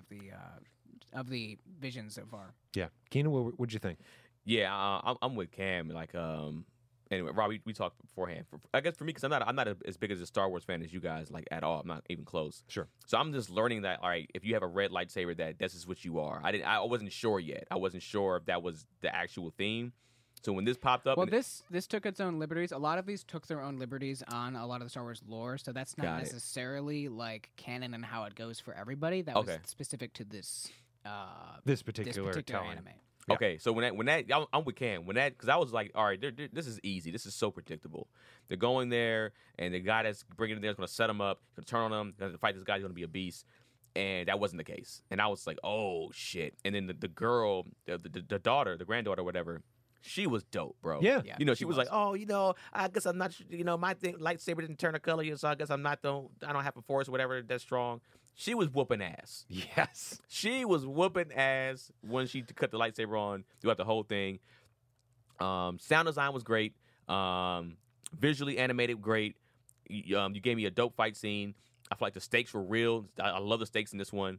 of the visions so far. Yeah. Keenan, what'd you think? Yeah, I'm with Cam. Like, anyway, Rob, we talked beforehand. I guess for me, because I'm not as big as a Star Wars fan as you guys, like at all. I'm not even close. Sure. So I'm just learning that. All right, if you have a red lightsaber, this is what you are. I wasn't sure yet. I wasn't sure if that was the actual theme. So when this popped up, Well, this took its own liberties. A lot of these took their own liberties on a lot of the Star Wars lore, so that's not Got it. necessarily like canon and how it goes for everybody. That Okay. was specific to this This particular telling. anime. Yeah. Okay, so when I'm with Cam because I was like, all right, this is easy. This is so predictable. They're going there, and the guy that's bringing it there is going to set them up, going to turn on them, going to fight this guy, going to be a beast, and that wasn't the case. And I was like, oh shit. And then the girl, the daughter, the granddaughter, whatever, she was dope, bro. Yeah. Yeah, You know, she she was was. like, oh, I guess I'm not, my lightsaber didn't turn a color, so I guess I don't have a force, whatever, that's strong. She was whooping ass. Yes. She was whooping ass when she cut the lightsaber on throughout the whole thing. Sound design was great. Visually animated, great. You gave me a dope fight scene. I feel like the stakes were real. I love the stakes in this one.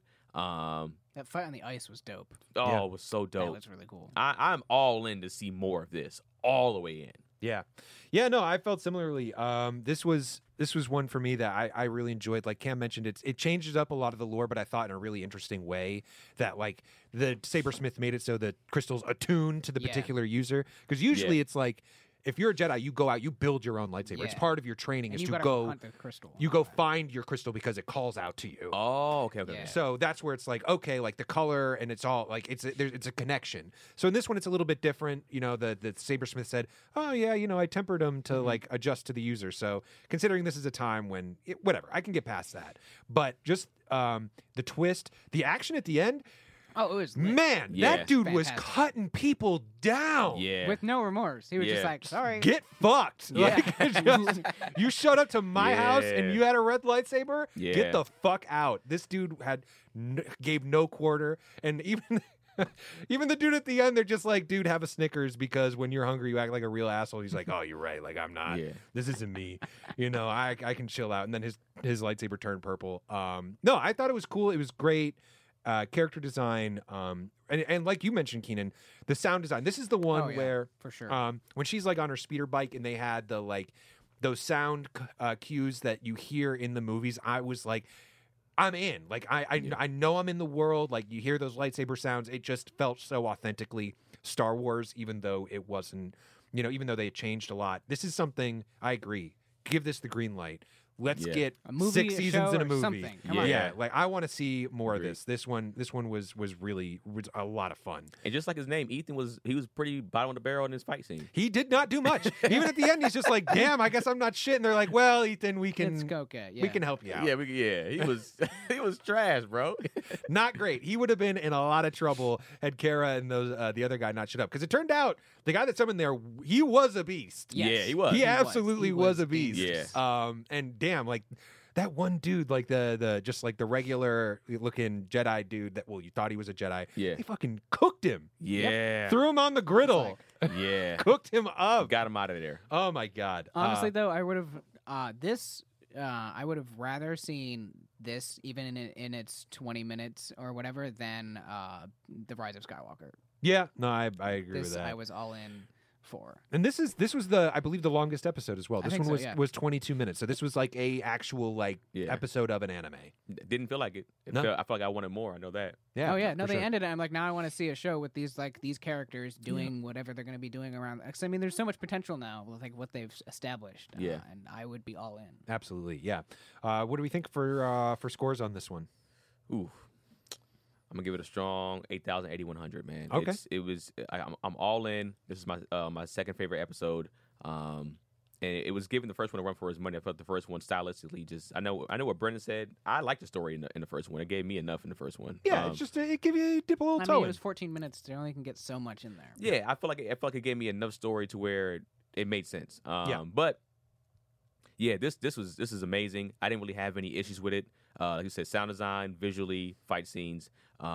That fight on the ice was dope. Yeah. It was so That dope. was really cool. I'm all in to see more of this, all the way in. Yeah. Yeah, no, I felt similarly. This was one for me that I really enjoyed. Like Cam mentioned, it changes up a lot of the lore, but I thought in a really interesting way that like the Sabersmith made it so that crystals attune to the Yeah. particular user. Because usually it's like if you're a Jedi, you go out, you build your own lightsaber. It's Yeah. part of your training And is you to gotta go hunt the crystal. you go find your crystal because it calls out to you. Oh, okay. Yeah. So that's where it's like, okay, like the color and it's all like it's a connection. So in this one, it's a little bit different. You know, the Sabersmith said, oh yeah, I tempered them to like adjust to the user. So considering this is a time when whatever, I can get past that. But just the twist, the action at the end, Oh, it was lit. man, Yeah. that dude was Fantastic. cutting people down. Yeah. with no remorse. He was just Yeah. like, sorry. Get fucked. Yeah. Like, just- you showed up to my house and Yeah. you had a red lightsaber. Yeah. Get the fuck out. This dude gave no quarter. And even even the dude at the end, they're just like, dude, have a Snickers because when you're hungry, you act like a real asshole. He's like, oh, you're right. Like, I'm not. Yeah. This isn't me. I can chill out. And then his lightsaber turned purple. No, I thought it was cool. It was great. Character design. And like you mentioned, Keenan, the sound design. This is the one Oh, yeah, where for sure. when she's like on her speeder bike and they had the like those sound cues that you hear in the movies, I was like, I'm in. Like I know I'm in the world. Like you hear those lightsaber sounds. It just felt so authentically Star Wars, even though it wasn't. Even though they had changed a lot. This is something I agree. Give this the green light. Let's Yeah. get A movie, 6 a seasons show, in a or movie. something. Come Yeah. on. Yeah, like I want to see more Agreed. of this. This one was really a lot of fun. And just like his name, Ethan was pretty bottom of the barrel in his fight scene. He did not do much. Even at the end, he's just like, "Damn, I guess I'm not shit." And they're like, "Well, Ethan, we It's can Goka. Yeah. we can help you out." He was he was trash, bro. Not great. He would have been in a lot of trouble had Kara and those the other guy not showed up. Because it turned out the guy that summoned there, he was a beast. Yes. Yeah, he was. He He was. absolutely He was was a beast. dangerous. And damn, damn, like that one dude, like the just like the regular looking Jedi dude that you thought he was a Jedi. Yeah. They fucking cooked him. Yeah. Threw him on the griddle. Yeah. Cooked him up. Got him out of there. Oh my god. Honestly, though, I would have I would have rather seen this even in its 20 minutes or whatever than the Rise of Skywalker. Yeah, no, I agree This with that. I was all in for. And this was I believe the longest episode as well. I This think one so, was yeah. 22 minutes. So this was like a actual like Yeah. episode of an anime. Didn't feel like it. No. I feel like I wanted more. I know that. Yeah. Oh yeah, no, for they sure. ended it. I'm like, now I want to see a show with these characters doing whatever they're going to be doing around. 'Cause, I mean, there's so much potential now with like what they've established. Yeah. And I would be all in. Absolutely. Yeah. What do we think for scores on this one? Ooh. I'm gonna give it a strong 8,000, 8,100, man. Okay. I'm all in. This is my second favorite episode. And it was giving the first one a run for his money. I felt the first one stylistically I know what Brendan said. I liked the story in the first one. It gave me enough in the first one. Yeah, it's just it give you dip a little I toe mean, in. it was 14 minutes. They only can get so much in there. Yeah, I feel like it gave me enough story to where it made sense. Yeah. But yeah, this is amazing. I didn't really have any issues with it. Like you said, sound design, visually, fight scenes,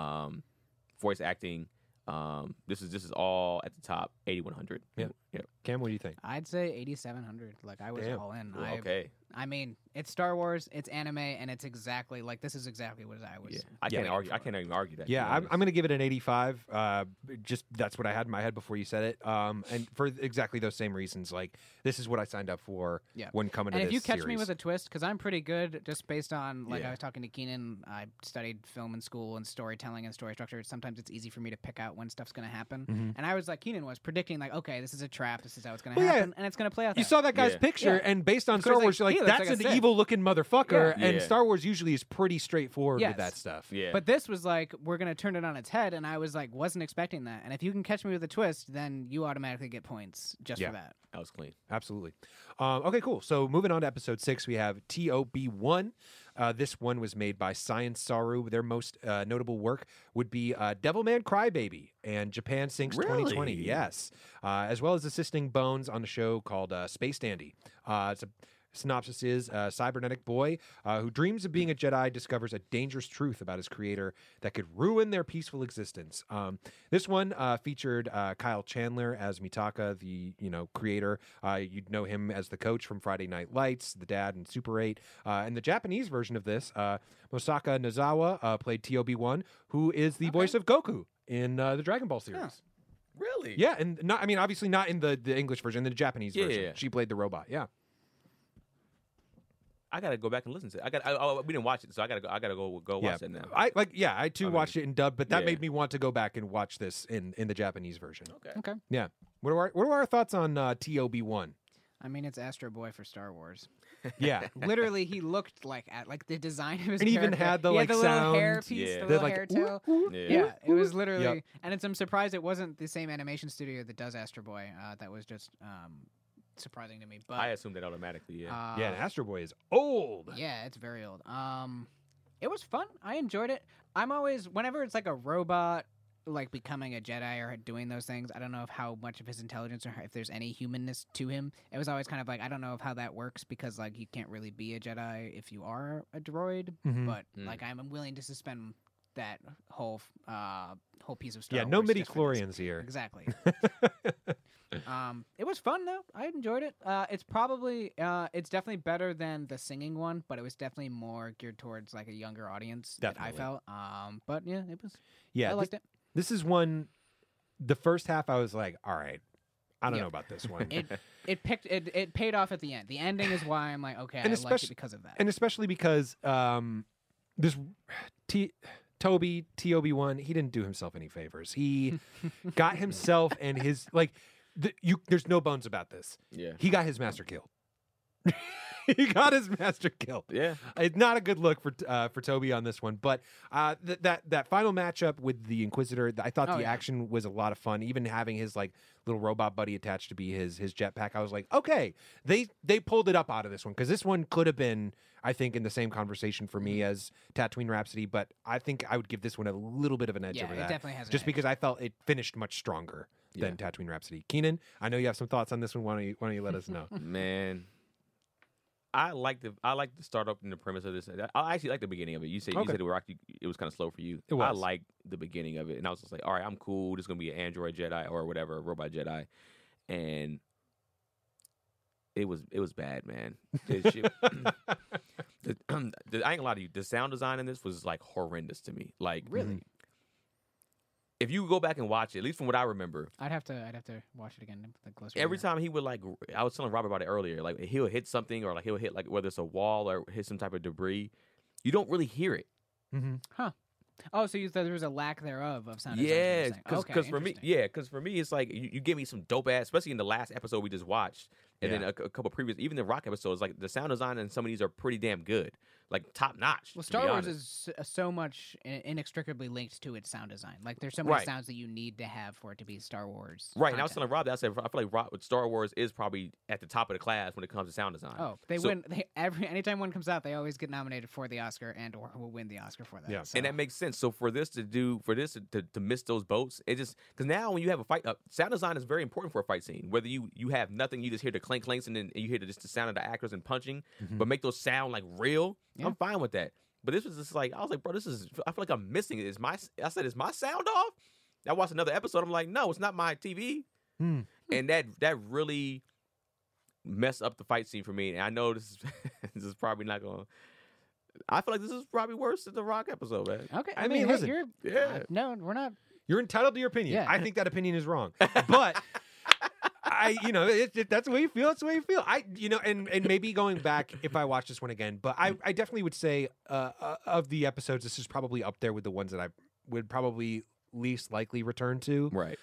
voice acting. This is all at the top. 8,100. Yeah. Yep. Cam, what do you think? I'd say 8,700. Like I was Damn. all in. Ooh, okay. I mean, it's Star Wars, it's anime, and it's exactly like this is exactly what I was. Yeah. I can't argue. I can't even argue that. Yeah, to be I'm honest. going to give it an 85. Just that's what I had in my head before you said it. And for exactly those same reasons, like this is what I signed up for Yeah. when coming to And this if you catch me series. with a twist, because I'm pretty good just based on, like Yeah. I was talking to Keenan, I studied film in school and storytelling and story structure. Sometimes it's easy for me to pick out when stuff's going to happen. And I was like, Keenan was predicting, like, okay, this is a trap, this is how it's going to Well, yeah. happen, and it's going to play out You that. saw that guy's Yeah. picture, Yeah. and based on So Star it's Wars, like, you're like, he looks that's like a an Sith. evil-looking motherfucker. Yeah. And Yeah. Star Wars usually is pretty straightforward with Yes. that stuff. Yeah. But this was like, we're going to turn it on its head, and I was like, wasn't expecting that. And if you can catch me with a twist, then you automatically get points just Yeah. for that. that was clean. Absolutely. Okay, cool. So moving on to episode 6, we have TOB1. This one was made by Science Saru. Their most notable work would be Devilman Crybaby and Japan Sinks 2020. Really? Yes. As well as assisting Bones on the show called Space Dandy. It's a synopsis is a cybernetic boy who dreams of being a Jedi discovers a dangerous truth about his creator that could ruin their peaceful existence. This one featured Kyle Chandler as Mitaka, the creator. You'd know him as the coach from Friday Night Lights, the dad in Super 8. And the Japanese version of this, Mosaka Nozawa played TOB1, who is the voice of Goku in the Dragon Ball series. Huh. Really? Yeah, and obviously not in the English version, the Japanese Yeah, version. yeah. She played the robot. Yeah. I gotta go back and listen to it. We didn't watch it, so I gotta go watch it now. I too I mean, watched it in dub, but that yeah. made me want to go back and watch this in the Japanese version. Okay. Okay. Yeah. What are our thoughts on TOB1? I mean, it's Astro Boy for Star Wars. Yeah. Literally, he looked like the design of his And he even character. had the, He like, the little hair sound. piece, Yeah. the They're little like, hair tail. Yeah. Yeah, it was literally, Yep. and I'm surprised it wasn't the same animation studio that does Astro Boy. That was just surprising to me. But I assumed that automatically. Yeah. Yeah, and Astro Boy is old. yeah, it's very old. It was fun. I enjoyed it. I'm always whenever it's like a robot like becoming a Jedi or doing those things. I don't know if how much of his intelligence or if there's any humanness to him. It was always kind of like I don't know if how that works because like you can't really be a Jedi if you are a droid. Mhm. But Mm. like I'm willing to suspend that whole piece of Star Yeah, Wars. no just for midi this. chlorians here. Exactly. It was fun though. I enjoyed it. It's probably it's definitely better than the singing one, but it was definitely more geared towards like a younger audience. That I Definitely. felt. But yeah, it was. Yeah, I liked it. this is one. The first half, I was like, all right, I don't Yeah. know about this one. It paid off at the end. The ending is why I'm like, okay, And I liked especially- it because of that. And especially because this Toby TOB1, he didn't do himself any favors. He got himself and his there's no bones about this. Yeah. He got his master killed. He got his master killed. Yeah. It's not a good look for Toby on this one, but that final matchup with the Inquisitor, I thought Oh, the yeah. action was a lot of fun. Even having his like little robot buddy attached to be his jetpack, I was like, okay, they pulled it up out of this one because this one could have been, I think, in the same conversation for me as Tatooine Rhapsody, but I think I would give this one a little bit of an edge yeah, over it that, definitely has an just edge. because I felt it finished much stronger than Tatooine Rhapsody. Keenan, I know you have some thoughts on this one. Why don't you let us know? Man, I like to start up in the premise of this. I actually like the beginning of it. You said it was kind of slow for you. It was. I like the beginning of it, and I was just like, all right, I'm cool. This is gonna be an android Jedi or whatever, a robot Jedi, and it was bad, man. This shit- I ain't gonna lie to you. The sound design in this was like horrendous to me. Like Really? if you go back and watch it, at least from what I remember, I'd have to watch it again. The closer every time he would like, I was telling Robert about it earlier. Like he'll hit something, or like he'll hit like whether it's a wall or hit some type of debris. You don't really hear it. Oh, so you thought there was a lack thereof of sound. Yeah, because because for me, it's like you give me some dope ass, especially in the last episode we just watched, and then a couple previous, even the Rock episodes. Like the sound design and some of these are pretty damn good, like top notch. Well, to be Star Wars honest. is so much inextricably linked to its sound design. Like there's so many Right. sounds that you need to have for it to be Star Wars. Right, and I was content. telling Rob that I said I feel like Star Wars is probably at the top of the class when it comes to sound design. Oh, they So- win. Anytime one comes out, they always get nominated for the Oscar and or will win the Oscar for that. Yeah. So. And that makes sense. So for this to miss those boats, it just because now when you have a fight, sound design is very important for a fight scene. Whether you have nothing, you just hear the clank clanks and then you hear just the sound of the actors and punching, but make those sound like real. Yeah. I'm fine with that. But this was just like I was like, bro, I feel like I'm missing it. Is my sound off? I watched another episode. I'm like, no, it's not my TV. Hmm. And that really messed up the fight scene for me. And I know this is probably not going. I feel like this is probably worse than the Rock episode, man. Okay, I mean, listen, you're, yeah. no, we're not. You're entitled to your opinion. Yeah. I think that opinion is wrong, but that's the way you feel. That's the way you feel. And maybe going back if I watch this one again, but I definitely would say of the episodes, this is probably up there with the ones that I would probably least likely return to. Right.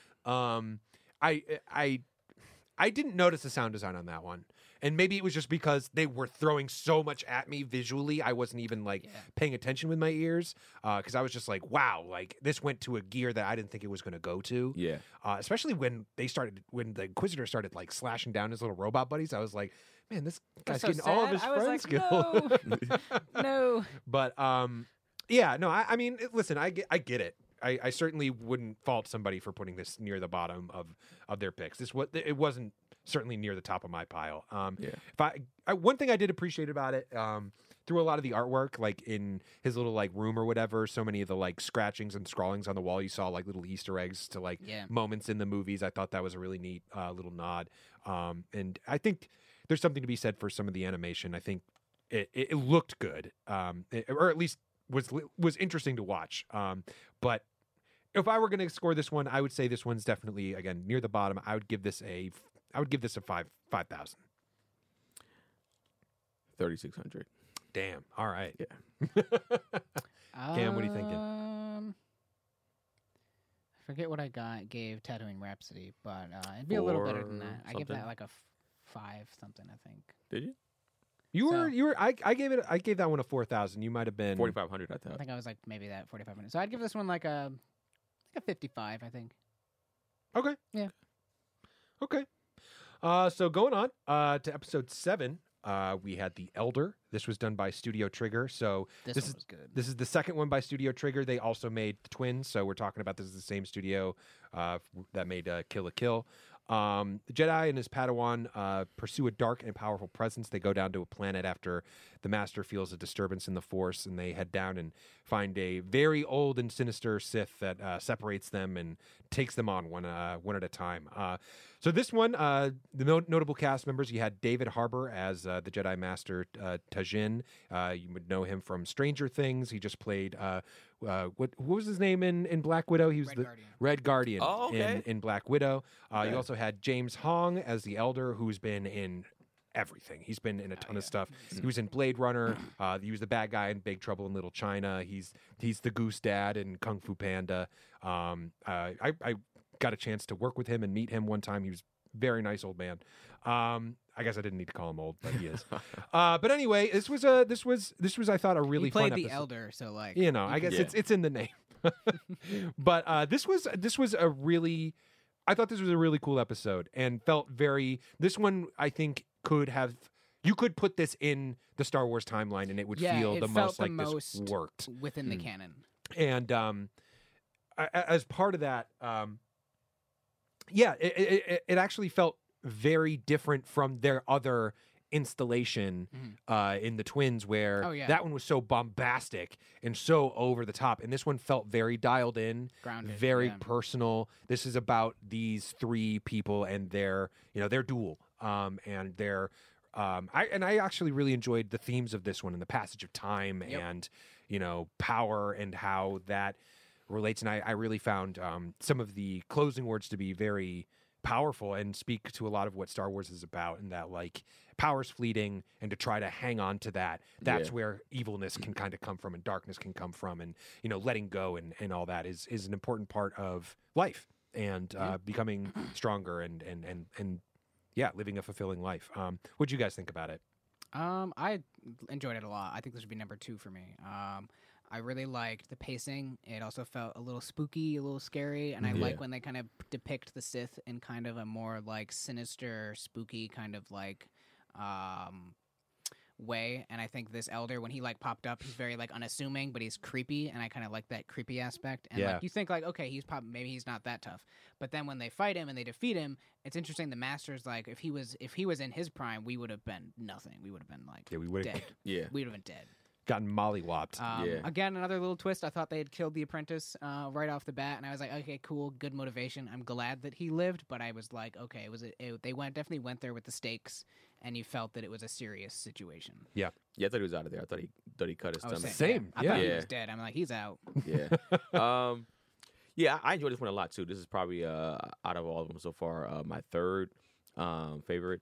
I didn't notice the sound design on that one. And maybe it was just because they were throwing so much at me visually, I wasn't even paying attention with my ears. Because I was just like, wow, like this went to a gear that I didn't think it was going to go to. Yeah. Especially when the Inquisitor started like slashing down his little robot buddies. I was like, man, this guy's so getting all of sad. his I was friends like, killed. No. But yeah, no, I mean, listen, I get it. I certainly wouldn't fault somebody for putting this near the bottom of their picks. It wasn't certainly near the top of my pile. Yeah. If one thing I did appreciate about it, through a lot of the artwork, like in his little like room or whatever, so many of the like scratchings and scrawlings on the wall, you saw like little Easter eggs to like moments in the movies. I thought that was a really neat little nod. And I think there's something to be said for some of the animation. I think it looked good, or at least was interesting to watch. But if I were going to score this one, I would say this one's definitely again near the bottom. I would give this a 5,000. 3,600. Damn. All right. Yeah. Cam, what are you thinking? I forget what I gave Tatooine Rhapsody, but it'd be a little better than that. I give something? that like a 5 something, I think. Did you? You So- were. I gave that one a 4,000. You might have been 4,500, I I thought. think I was like maybe that 45 minutes. So I'd give this one like a 55, I think. Okay. Yeah. Okay. So going on to episode 7, we had The Elder. This was done by Studio Trigger. So This This one is- was good. this is the second one by Studio Trigger. They also made The Twins. So we're talking about this is the same studio that made Kill la Kill. The Jedi and his Padawan pursue a dark and powerful presence. They go down to a planet after the Master feels a disturbance in the Force, and they head down and find a very old and sinister Sith that separates them and takes them on one at a time. So this one, the notable cast members, you had David Harbour as the Jedi Master Tajin. You would know him from Stranger Things. He just played what was his name in Black Widow? He was Red the Guardian. Red Guardian Oh, okay. in Black Widow. Okay. You also had James Hong as the Elder, who's been in everything. He's been in a ton of stuff. He was in Blade Runner. He was the bad guy in Big Trouble in Little China. He's the Goose Dad in Kung Fu Panda. I got a chance to work with him and meet him one time. He was a very nice old man. I guess I didn't need to call him old, but he is. But anyway, this was I thought a really He played fun the episode. Elder, so like You know, I guess Yeah. it's in the name. But this was a really, I thought this was a really cool episode and felt very. This one I think you could put this in the Star Wars timeline and it would Yeah, feel it the felt most like the this most worked. within the canon. And as part of that, yeah, it actually felt very different from their other installation in the Twins, where Oh, yeah. that one was so bombastic and so over the top, and this one felt very dialed in, Grounded, very yeah. personal. This is about these three people and their duel, and their. I actually really enjoyed the themes of this one and the passage of time and power and how that relates. And I really found some of the closing words to be very powerful and speak to a lot of what Star Wars is about, and that like power's fleeting, and to try to hang on to that's where evilness can kind of come from and darkness can come from, and letting go and all that is an important part of life, and becoming stronger and living a fulfilling life. What'd you guys think about it? I enjoyed it a lot. I think this would be number 2 for me. I really liked the pacing. It also felt a little spooky, a little scary, and I like when they kind of depict the Sith in kind of a more like sinister, spooky kind of like way. And I think this elder, when he like popped up, he's very like unassuming, but he's creepy, and I kind of like that creepy aspect. And like you think like, okay, maybe he's not that tough, but then when they fight him and they defeat him, it's interesting. The Master's like, if he was in his prime, we would have been nothing. We would have been like we would dead. Yeah. We would have been dead. Gotten mollywopped. Again, another little twist. I thought they had killed the apprentice right off the bat, and I was like, okay, cool, good motivation. I'm glad that he lived, but I was like, okay, they definitely went there with the stakes, and you felt that it was a serious situation. Yeah, I thought he was out of there. I thought he cut his Oh, stomach. Same. I thought he was dead. I'm like, he's out. Yeah. Yeah, I enjoyed this one a lot too. This is probably out of all of them so far, my third favorite.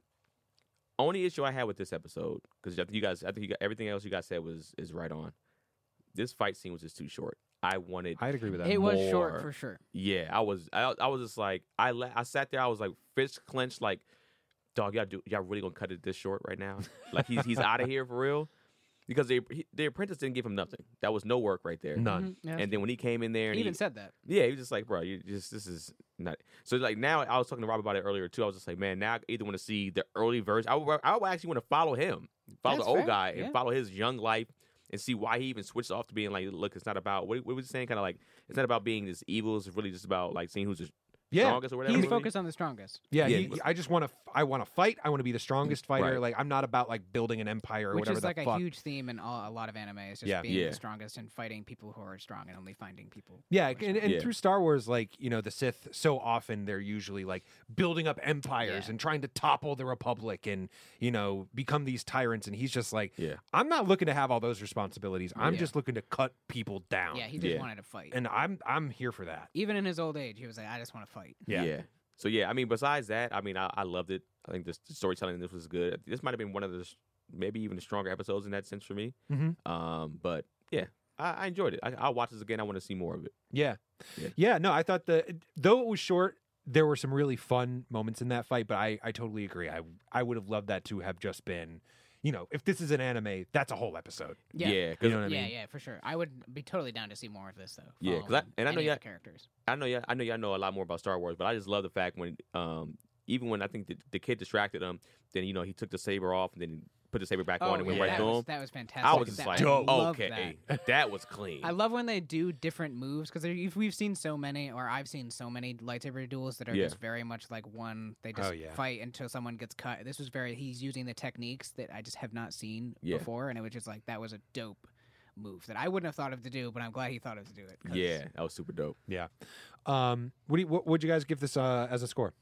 Only issue I had with this episode, because I think everything else you guys said is right on. This fight scene was just too short. I'd agree with that. It was more. short for sure. Yeah, I was just like I sat there. I was like fist clenched, like, dog, y'all really gonna cut it this short right now? Like he's out of here for real? Because the apprentice didn't give him nothing. That was no work right there. None. Yeah. And then when he came in there, and He even said that. yeah, he was just like, bro, this is not. So like now, I was talking to Rob about it earlier too. I was just like, man, now I either want to see the early version. I would actually want to follow him, follow That's the old fair, guy, yeah. and follow his young life, and see why he even switched off to being like, look, it's not about what was he saying? Kind of like, it's not about being this evil. It's really just about like seeing who's the strongest or whatever. He's maybe? focused on the strongest. Yeah, Yeah. I just want to. I want to fight. I want to be the strongest fighter. Right. Like I'm not about like building an empire or Which whatever is the like a fuck. huge theme in a lot of anime. It's just Yeah. being Yeah. the strongest and fighting people who are strong and only finding people. Yeah, who are and strong. Yeah. through Star Wars, like the Sith, so often they're usually like building up empires Yeah. and trying to topple the Republic and become these tyrants. And he's just like, Yeah. I'm not looking to have all those responsibilities. I'm Yeah. just looking to cut people down. Yeah, he just Yeah. wanted to fight. and I'm here for that. Even in his old age, he was like, I just want to fight. Yeah. So yeah, I mean, besides that, I mean, I loved it. I think the storytelling in this was good. This might have been one of the maybe even the stronger episodes in that sense for me. Mhm. But yeah, I enjoyed it. I'll watch this again. I want to see more of it. Yeah. Yeah. Yeah. No, I thought though it was short, there were some really fun moments in that fight, but I totally agree. I would have loved that to have just been, if this is an anime, that's a whole episode. Yeah. Yeah, You know what I yeah, mean? yeah, for sure. I would be totally down to see more of this, though. Yeah, 'cause following I know any of y'all- the characters. I know y'all know a lot more about Star Wars, but I just love the fact when even when I think the kid distracted him, then he took the saber off and then put the saber back on and went right through him. That was fantastic. I was just That- like, I love okay, that. that was clean. I love when they do different moves because we've seen so many, or I've seen so many lightsaber duels that are Yeah. just very much like one. They just Oh, yeah. fight until someone gets cut. This was he's using the techniques that I just have not seen Yeah. before, and it was just like that was a dope move that I wouldn't have thought of to do, but I'm glad he thought of to do it. 'cause Yeah, that was super dope. Yeah. What would you guys give this as a score?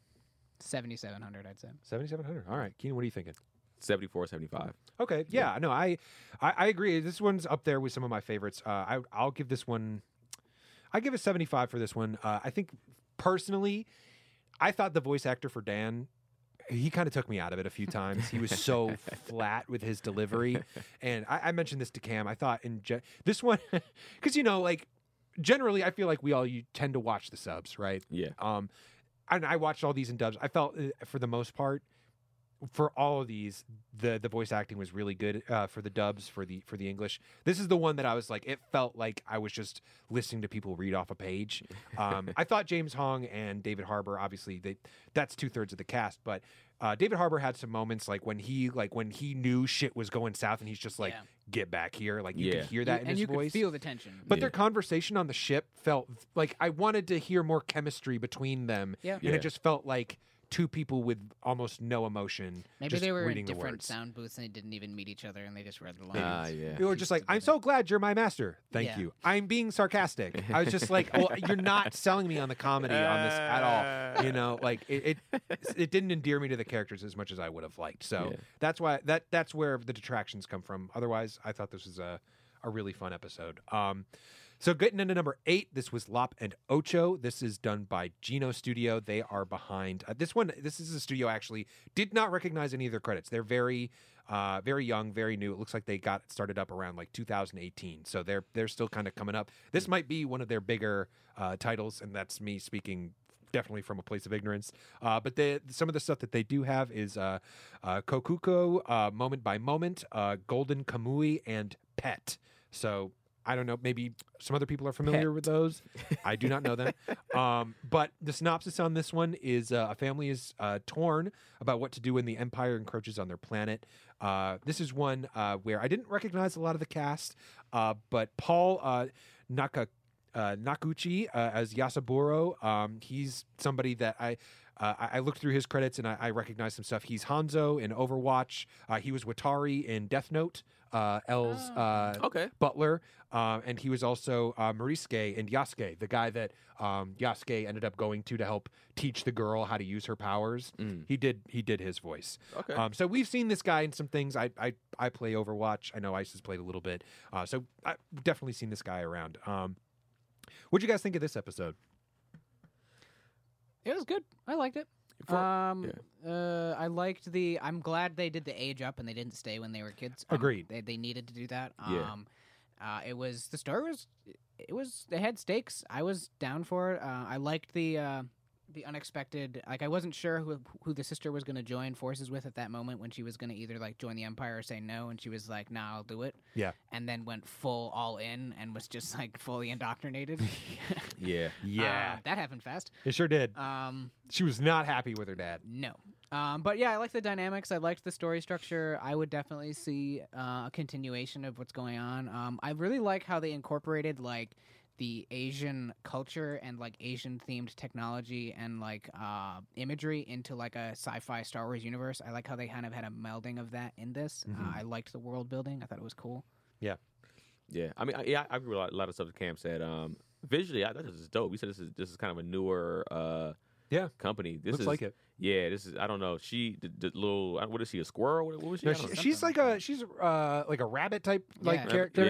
7,700, I'd say. 7,700. All right, Keenan, what are you thinking? 74, 75. Okay, yeah, no, I agree. This one's up there with some of my favorites. I'll give this one. I give it 75 for this one. I think personally, I thought the voice actor for Dan, he kind of took me out of it a few times. He was so flat with his delivery, and I mentioned this to Cam. I thought this one, because like generally, I feel like you tend to watch the subs, right? Yeah. And I watched all these in dubs. I felt for the most part, for all of these, the voice acting was really good for the dubs, for the English. This is the one that I was like, it felt like I was just listening to people read off a page. I thought James Hong and David Harbour, obviously, that's 2/3 of the cast, but David Harbour had some moments like when he knew shit was going south, and he's just like, Yeah. get back here. Like you Yeah. could hear that in and his you voice. could feel the tension. But Yeah. their conversation on the ship felt like I wanted to hear more chemistry between them. Yeah. And Yeah. it just felt like two people with almost no emotion. Maybe just they were in reading the different words. sound booths and they didn't even meet each other and they just read the lines. Yeah. They were just like, Pieces I'm so glad you're my master. Thank Yeah. you. I'm being sarcastic. I was just like, well, you're not selling me on the comedy on this at all. You know, like it didn't endear me to the characters as much as I would have liked. So Yeah. that's where the detractions come from. Otherwise, I thought this was a really fun episode. So getting into number 8, this was Lop and Ocho. This is done by Geno Studio. They are behind this one. This is a studio I actually did not recognize any of their credits. They're very young, very new. It looks like they got started up around like 2018. So they're still kind of coming up. This might be one of their bigger titles, and that's me speaking definitely from a place of ignorance. But some of the stuff that they do have is Kokuko, Moment by Moment, Golden Kamui, and Pet. So I don't know, maybe some other people are familiar with those. I do not know them. But the synopsis on this one is a family is torn about what to do when the Empire encroaches on their planet. This is one where I didn't recognize a lot of the cast, but Paul Nakuchi as Yasaburo. He's somebody that I looked through his credits and I recognized some stuff. He's Hanzo in Overwatch. He was Watari in Death Note, L's Okay. butler. And he was also Morisuke in Yasuke, the guy that Yasuke ended up going to help teach the girl how to use her powers. He did his voice. Okay. So we've seen this guy in some things. I play Overwatch. I know Ice has played a little bit. So I've definitely seen this guy around. What'd you guys think of this episode? It was good. I liked it. I liked I'm glad they did the age up and they didn't stay when they were kids. Agreed. They needed to do that. Yeah. The story was they had stakes. I was down for it. I liked the unexpected. Like I wasn't sure who the sister was going to join forces with at that moment when she was going to either like join the Empire or say no, and she was like, "Nah, I'll do it." Yeah. And then went full all in and was just like fully indoctrinated. Yeah. That happened fast. It sure did. Um, She was not happy with her dad. No. But yeah, I like the dynamics. I liked the story structure. I would definitely see a continuation of what's going on. I really like how they incorporated like the Asian culture and like Asian themed technology and like imagery into like a sci-fi Star Wars universe. I like how they kind of had a melding of that in this. I liked the world building. I thought it was cool. Yeah. I mean, I agree with a lot of stuff that Cam said. Visually, I thought this is dope. You said this is kind of a newer company. This Looks is like it. Yeah, this is. I don't know. She the little. What is she? A squirrel? What was she? No, I don't know. she's like a rabbit type like Yeah, character.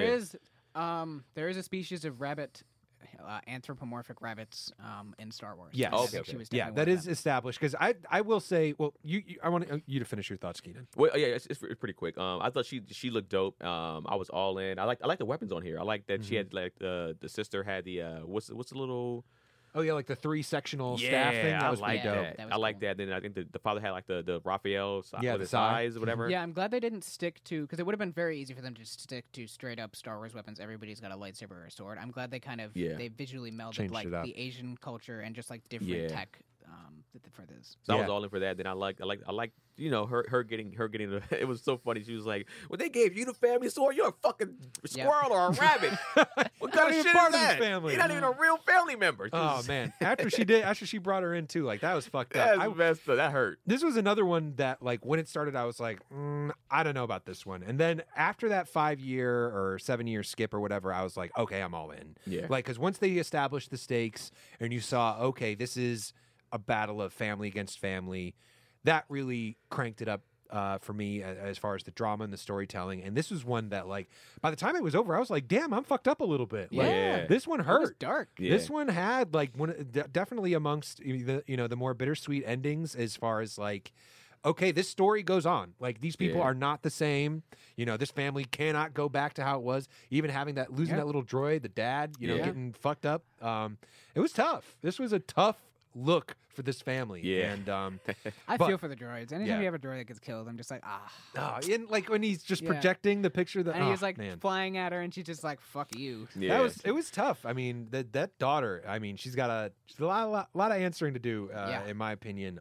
There is a species of rabbit, anthropomorphic rabbits in Star Wars. Yes. I Okay, think she okay. was Yeah, definitely that one of is them. established because I will say, well, I want you to finish your thoughts, Keenan. Well, yeah, it's pretty quick. I thought she looked dope. I was all in. I like the weapons on here. I like that she had like the sister had the what's the little. Oh yeah, like the 3 sectional staff thing. That I was like pretty dope. that. That was I like cool. that. Then I think the father had like the Raphael Yeah, with the his sai. eyes or whatever. Yeah, I'm glad they didn't stick to because it would have been very easy for them to stick to straight up Star Wars weapons. Everybody's got a lightsaber or a sword. I'm glad they kind of they visually melded Changed like it up. the Asian culture and just like different Yeah. tech for this. So I Yeah. was all in for that. Then I like you know her getting the, it was so funny. She was like, "Well, they gave you the family sword. You're a fucking squirrel or a rabbit. What kind of even shit part is of this that? family." You're not even a real family member." She Oh was- man, after she brought her in too, like that was fucked up. that's messed up. That hurt. This was another one that, like, when it started, I was like, I don't know about this one. And then after that 5-year or 7-year skip or whatever, I was like, okay, I'm all in. Yeah. Like, because once they established the stakes and you saw, okay, this is a battle of family against family, that really cranked it up for me as far as the drama and the storytelling. And this was one that, like, by the time it was over, I was like, damn, I'm fucked up a little bit. Like, Yeah. this one It was hurt. dark. Yeah. This one had like definitely amongst the more bittersweet endings as far as like, okay, this story goes on. Like these people Yeah. are not the same. This family cannot go back to how it was. Even having losing that little droid, the dad, Yeah. getting fucked up. It was tough. This was a tough look for this family. Yeah. And I But- feel for the droids. Anytime Yeah. you have a droid that gets killed, I'm just like, and like when he's just Yeah. projecting the picture that And he's like man. flying at her, and she's just like, "Fuck you." Yeah. It was tough. I mean, that daughter. I mean, she's got a lot of answering to do, Yeah. in my opinion.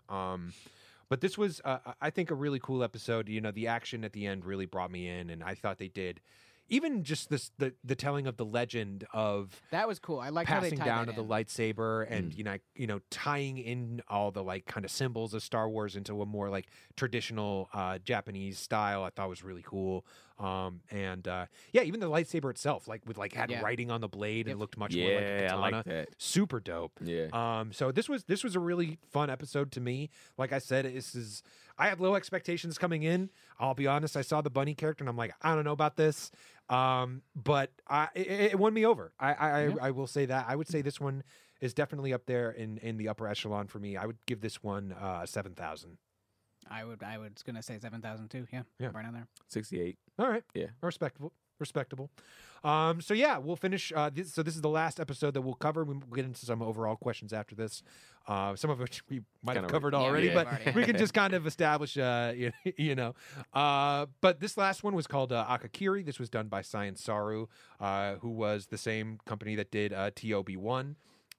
But this was, I think, a really cool episode. The action at the end really brought me in, and I thought they did even just the telling of the legend of That was cool. I like how they passing tied down that of the in. lightsaber and tying in all the like kind of symbols of Star Wars into a more like traditional Japanese style. I thought was really cool. Even the lightsaber itself, like with like had Yeah. writing on the blade and Yep. looked much more like a Yeah, I katana. like that. Super dope. Yeah. So this was a really fun episode to me. Like I said, I had low expectations coming in. I'll be honest. I saw the bunny character and I'm like, I don't know about this. But it won me over. I will say that. I would say this one is definitely up there in the upper echelon for me. I would give this one 7,000. I was gonna say 7,000 too. Yeah, Yeah. right on there. 68. All right. Yeah. Respectable. So yeah, we'll finish. This is the last episode that we'll cover. We'll get into some overall questions after this. Some of which we might have Kinda covered yeah, already, we but have already. we can just kind of establish, But this last one was called Akakiri. This was done by Science Saru, who was the same company that did TOB1.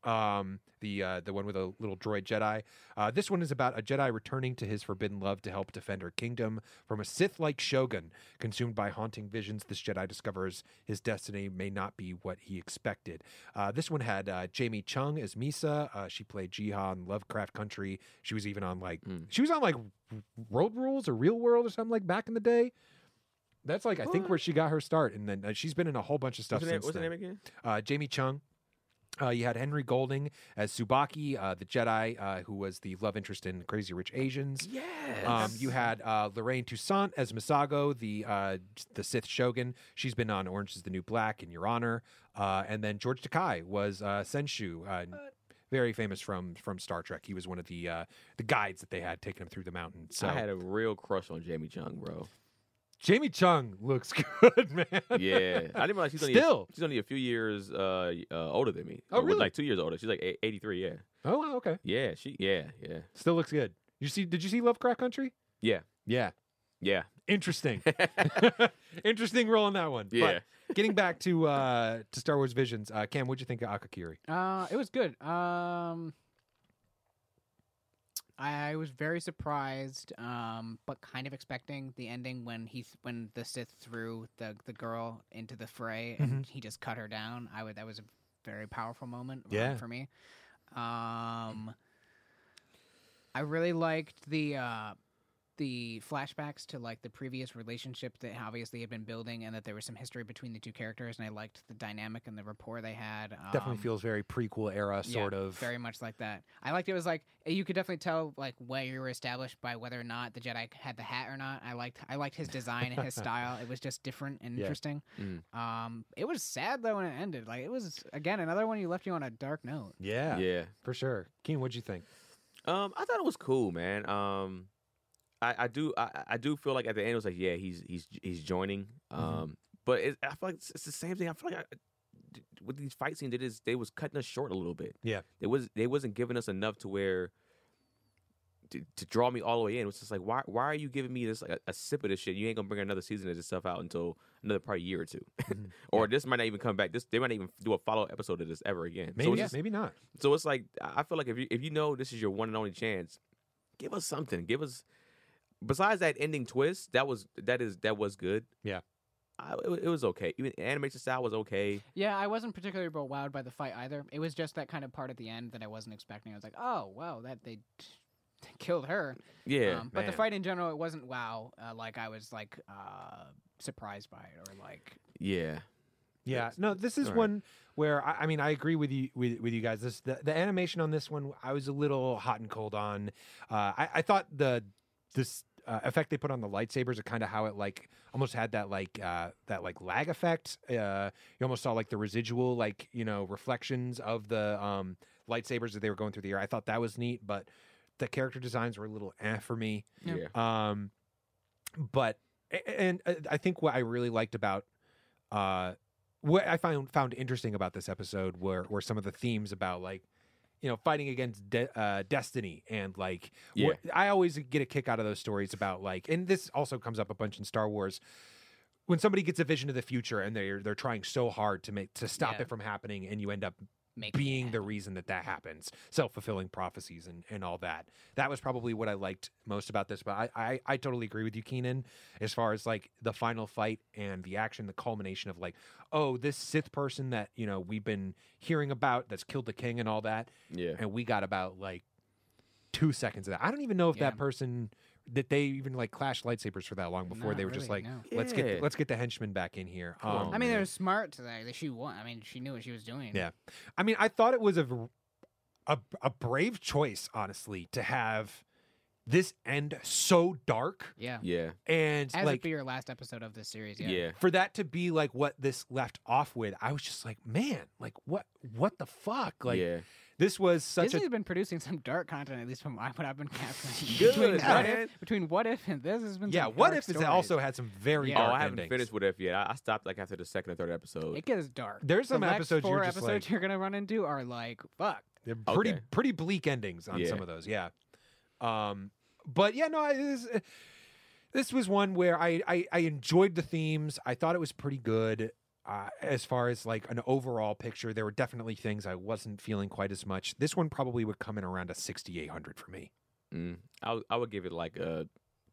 The one with a little droid Jedi. This one is about a Jedi returning to his forbidden love to help defend her kingdom from a Sith-like shogun. Consumed by haunting visions, this Jedi discovers his destiny may not be what he expected. This one had Jamie Chung as Misa. She played Jiha in Lovecraft Country. She was even on she was on like Road Rules or Real World or something like back in the day. That's like I think where she got her start, and then she's been in a whole bunch of stuff since What's the then. name again? Jamie Chung. You had Henry Golding as Tsubaki, the Jedi, who was the love interest in Crazy Rich Asians. Yes. You had Lorraine Toussaint as Masago, the Sith Shogun. She's been on Orange is the New Black and Your Honor. And then George Takei was Senshu, very famous from Star Trek. He was one of the guides that they had taking him through the mountains. So I had a real crush on Jamie Chung, bro. Jamie Chung looks good, man. Yeah, I didn't realize she's only a few years older than me. Oh, really? Like 2 years older. She's like 83. Yeah. Oh, wow, okay. Yeah. Yeah. Still looks good. Did you see Lovecraft Country? Yeah. Yeah. Yeah. Interesting. Interesting role in that one. Yeah. But getting back to Star Wars Visions, Cam, what'd you think of Akakiri? It was good. I was very surprised, but kind of expecting the ending when the Sith threw the girl into the fray and he just cut her down. That was a very powerful moment for me. I really liked the flashbacks to like the previous relationship that obviously had been building, and that there was some history between the two characters, and I liked the dynamic and the rapport they had. Definitely feels very prequel era, sort of. Very much like that. I liked it was like you could definitely tell like where you were established by whether or not the Jedi had the hat or not. I liked his design and his style. It was just different and interesting. It was sad though when it ended. Like it was again another one you left you on a dark note. Yeah. Yeah. For sure. Keen, what'd you think? I thought it was cool, man. I do feel like at the end it was like, yeah, he's joining. But I feel like it's the same thing. I feel like with these fight scenes, they was cutting us short a little bit. Yeah. They wasn't giving us enough to where to draw me all the way in. It was just like, why are you giving me this like a sip of this shit? You ain't gonna bring another season of this stuff out until another probably year or two, or this might not even come back. They might not even do a follow up episode of this ever again. Maybe, so it's just, maybe not. So it's like I feel like if you know this is your one and only chance, give us something. Give us. Besides that ending twist, that was good. Yeah. It was okay. Even animation style was okay. Yeah, I wasn't particularly wowed by the fight either. It was just that kind of part at the end that I wasn't expecting. I was like, oh wow, that they killed her. Yeah, but the man. fight in general, it wasn't wow. Like I was like surprised by it or like. Yeah. Yeah, no, this is All right. one where I mean I agree with you guys. The animation on this one I was a little hot and cold on. I thought this effect they put on the lightsabers are kind of how it like almost had that like lag effect. You almost saw like the residual like reflections of the lightsabers that they were going through the air. I thought that was neat, but the character designs were a little for me. Yeah. But I think what I really liked about what I found interesting about this episode were some of the themes about like fighting against destiny and like Yeah. I always get a kick out of those stories about like, and this also comes up a bunch in Star Wars, when somebody gets a vision of the future and they're trying so hard to stop Yeah. it from happening, and you end up Making it being the happen. reason that happens, self-fulfilling prophecies and all that. That was probably what I liked most about this. But I totally agree with you, Keenan, as far as like the final fight and the action, the culmination of like, oh, this Sith person that we've been hearing about that's killed the king and all that, Yeah. and we got about like 2 seconds of that. I don't even know if that Yeah. person that they even like clashed lightsabers for that long before Not they were just really, like, no. let's Yeah. get the henchmen back in here. on, I mean, man. they're smart to that. She won. I mean, she knew what she was doing. Yeah. I mean, I thought it was a brave choice, honestly, to have this end so dark Yeah. Yeah. and As like it be your last episode of this series. Yeah. Yeah. for that to be like what this left off with. I was just like, man, like what the fuck? Like yeah. this was such Disney's been producing some dark content, at least from what I've been capturing. Good, between, what man. if, between What If and this has been yeah. some What dark if it's stories. also had some very Yeah. Oh, dark I haven't endings. finished What If yet. I stopped like after the second or third episode. It gets dark. There's some the next episodes four you're just episodes like- you're gonna run into are like fuck. They're Okay. pretty bleak endings on Yeah. some of those. Yeah. But yeah, no, this was one where I enjoyed the themes. I thought it was pretty good. As far as like an overall picture, there were definitely things I wasn't feeling quite as much. This one probably would come in around a 6,800 for me. I would give it like a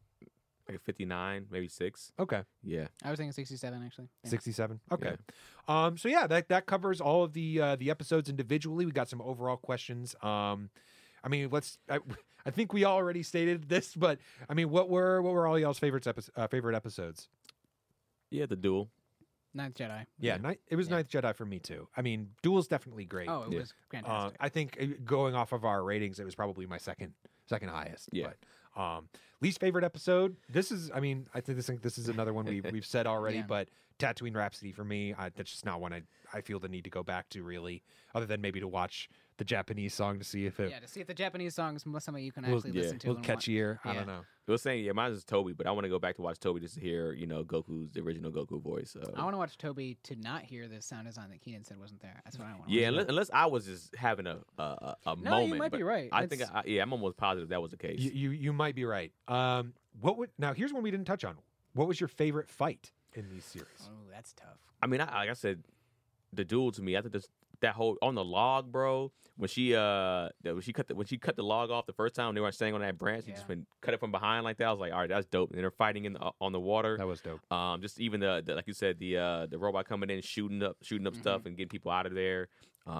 59, maybe 6. Okay. Yeah. I was thinking 67 actually. Yeah. 67. Okay. So yeah, that covers all of the episodes individually. We got some overall questions. I mean, I think we already stated this, but I mean, what were all y'all's favorite episodes? Yeah, the duel. Ninth Jedi. Yeah, it was Yeah. Ninth Jedi for me too. I mean, Duel's definitely great. Oh, it Yeah. was fantastic. I think going off of our ratings, it was probably my second highest. Yeah. But least favorite episode. This is, I mean, I think this is another one we've said already. Yeah. But Tatooine Rhapsody for me, that's just not one I feel the need to go back to really, other than maybe to watch the Japanese song to see if it yeah, to see if the Japanese songs was something you can Well, actually yeah, listen to. was and watch. catchier. I Yeah. don't know. It was saying, yeah, mine is Toby, but I want to go back to watch Toby just to hear, Goku's the original Goku voice. So. I want to watch Toby to not hear the sound design that Keenan said wasn't there. That's what I want. Yeah, unless I was just having a no, moment. you might but be right. I think, I'm almost positive that was the case. You might be right. Now here's one we didn't touch on. What was your favorite fight in these series? Oh, that's tough. I mean, like I said, the duel to me, I think that whole on the log, bro. When she cut the log off the first time, they weren't standing on that branch. She Yeah. just been cut it from behind like that. I was like, all right, that's dope. And they're fighting on the water. That was dope. Just even the like you said, the robot coming in, shooting up stuff and getting people out of there.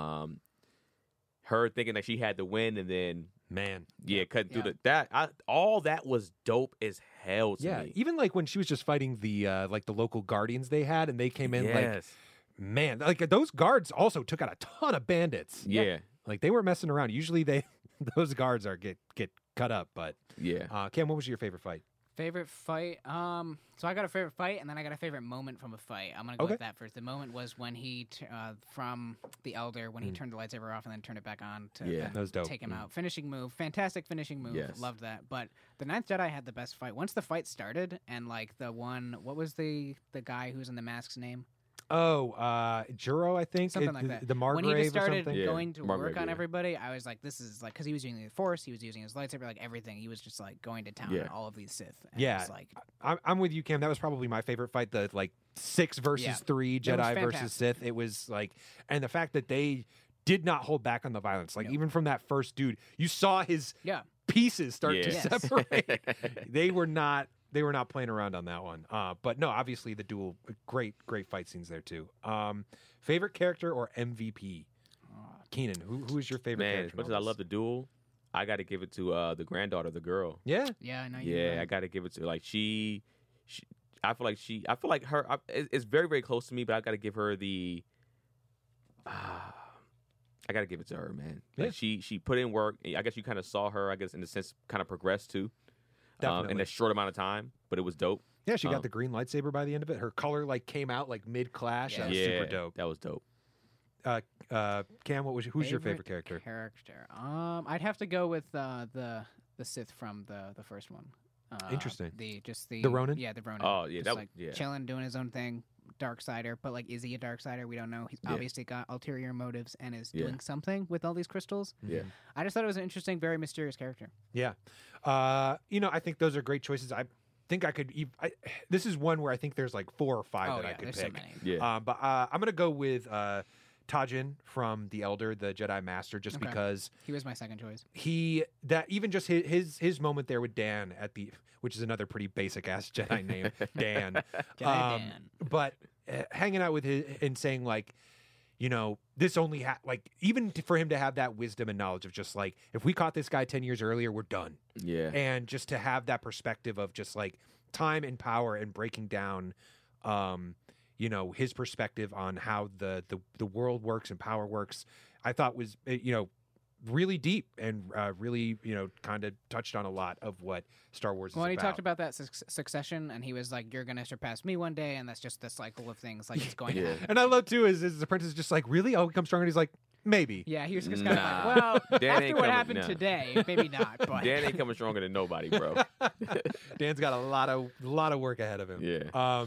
Her thinking that she had to win, and then Man. cutting through Yeah. all that was dope as hell to Yeah, me. even like when she was just fighting the like the local guardians they had, and they came in like, Yes. man, like those guards also took out a ton of bandits. Yeah. Like they weren't messing around. Usually those guards are get cut up. But Yeah. Cam, what was your favorite fight? Favorite fight? So I got a favorite fight, and then I got a favorite moment from a fight. I'm gonna go Okay. with that first. The moment was when he, from the Elder, when he turned the lightsaber off and then turned it back on to Yeah. That was dope. take him out. Finishing move, fantastic finishing move. Yes. Loved that. But the Ninth Jedi had the best fight. Once the fight started, and like the one, what was the guy who's in the mask's name? Oh, Juro, I think. Something like that. The Margrave When he just or started something. Yeah, going to Margrave, work on yeah. everybody, I was like, this is like, because he was using the Force, he was using his lightsaber, like everything. He was just like going to town Yeah. on all of these Sith. And Yeah. it was like, I'm with you, Cam. That was probably my favorite fight. The like 6 versus Yeah. 3 was Jedi versus fantastic. Sith. It was like, and the fact that they did not hold back on the violence. Like No. even from that first dude, you saw his yeah. pieces start to Yeah. Yes. separate. They were not playing around on that one. But no, obviously the duel, great fight scenes there too. Favorite character or MVP? Keenan, who is your favorite Man, character? as much in as I all love the duel, I got to give it to the granddaughter, the girl. this? Yeah, I know you. Yeah, I got to give it to like she I feel like her. It's very very close to me, but I got to give her the. I got to give it to her, man. Like Yeah. she put in work. I guess you kind of saw her. I guess in a sense, kind of progress too. Definitely. In a short amount of time, but it was dope. Yeah, she got Um, the green lightsaber by the end of it. Her color like came out like mid clash. Yeah. That was super dope. That was dope. Cam, who's your favorite character? I'd have to go with the Sith from the first one. Interesting. The Ronin? Yeah, the Ronin. Oh yeah, Just, that like yeah. chilling, doing his own thing. Darksider, but like, is he a Darksider? We don't know. He's Yeah. obviously got ulterior motives and is Yeah. doing something with all these crystals. Yeah. I just thought it was an interesting, very mysterious character. Yeah. I think those are great choices. I think I could. This is one where I think there's like 4 or 5 that I could there's pick. so many. Yeah. But I'm gonna go with Tajin from The Elder, the Jedi Master, just Okay. because He was my second choice. even just his moment there with Dan which is another pretty basic ass Jedi name, Dan. Jedi Dan. But hanging out with his and saying like, this only even for him to have that wisdom and knowledge of just like, if we caught this guy 10 years earlier, we're done. Yeah. And just to have that perspective of just like time and power and breaking down, his perspective on how the world works and power works, I thought was, really deep and really, kind of touched on a lot of what Star Wars is Well, about. he talked about that succession, and he was like, "You're gonna surpass me one day," and that's just the cycle of things. Like it's going to Yeah. happen. And I love too is the apprentice is just like, really? Oh, he comes stronger. And he's like, maybe. Yeah, he was just Nah. kind of like, "Well, Dan after ain't what coming- happened nah. today, maybe not." But Dan ain't coming stronger than nobody, bro. Dan's got a lot of work ahead of him. Yeah.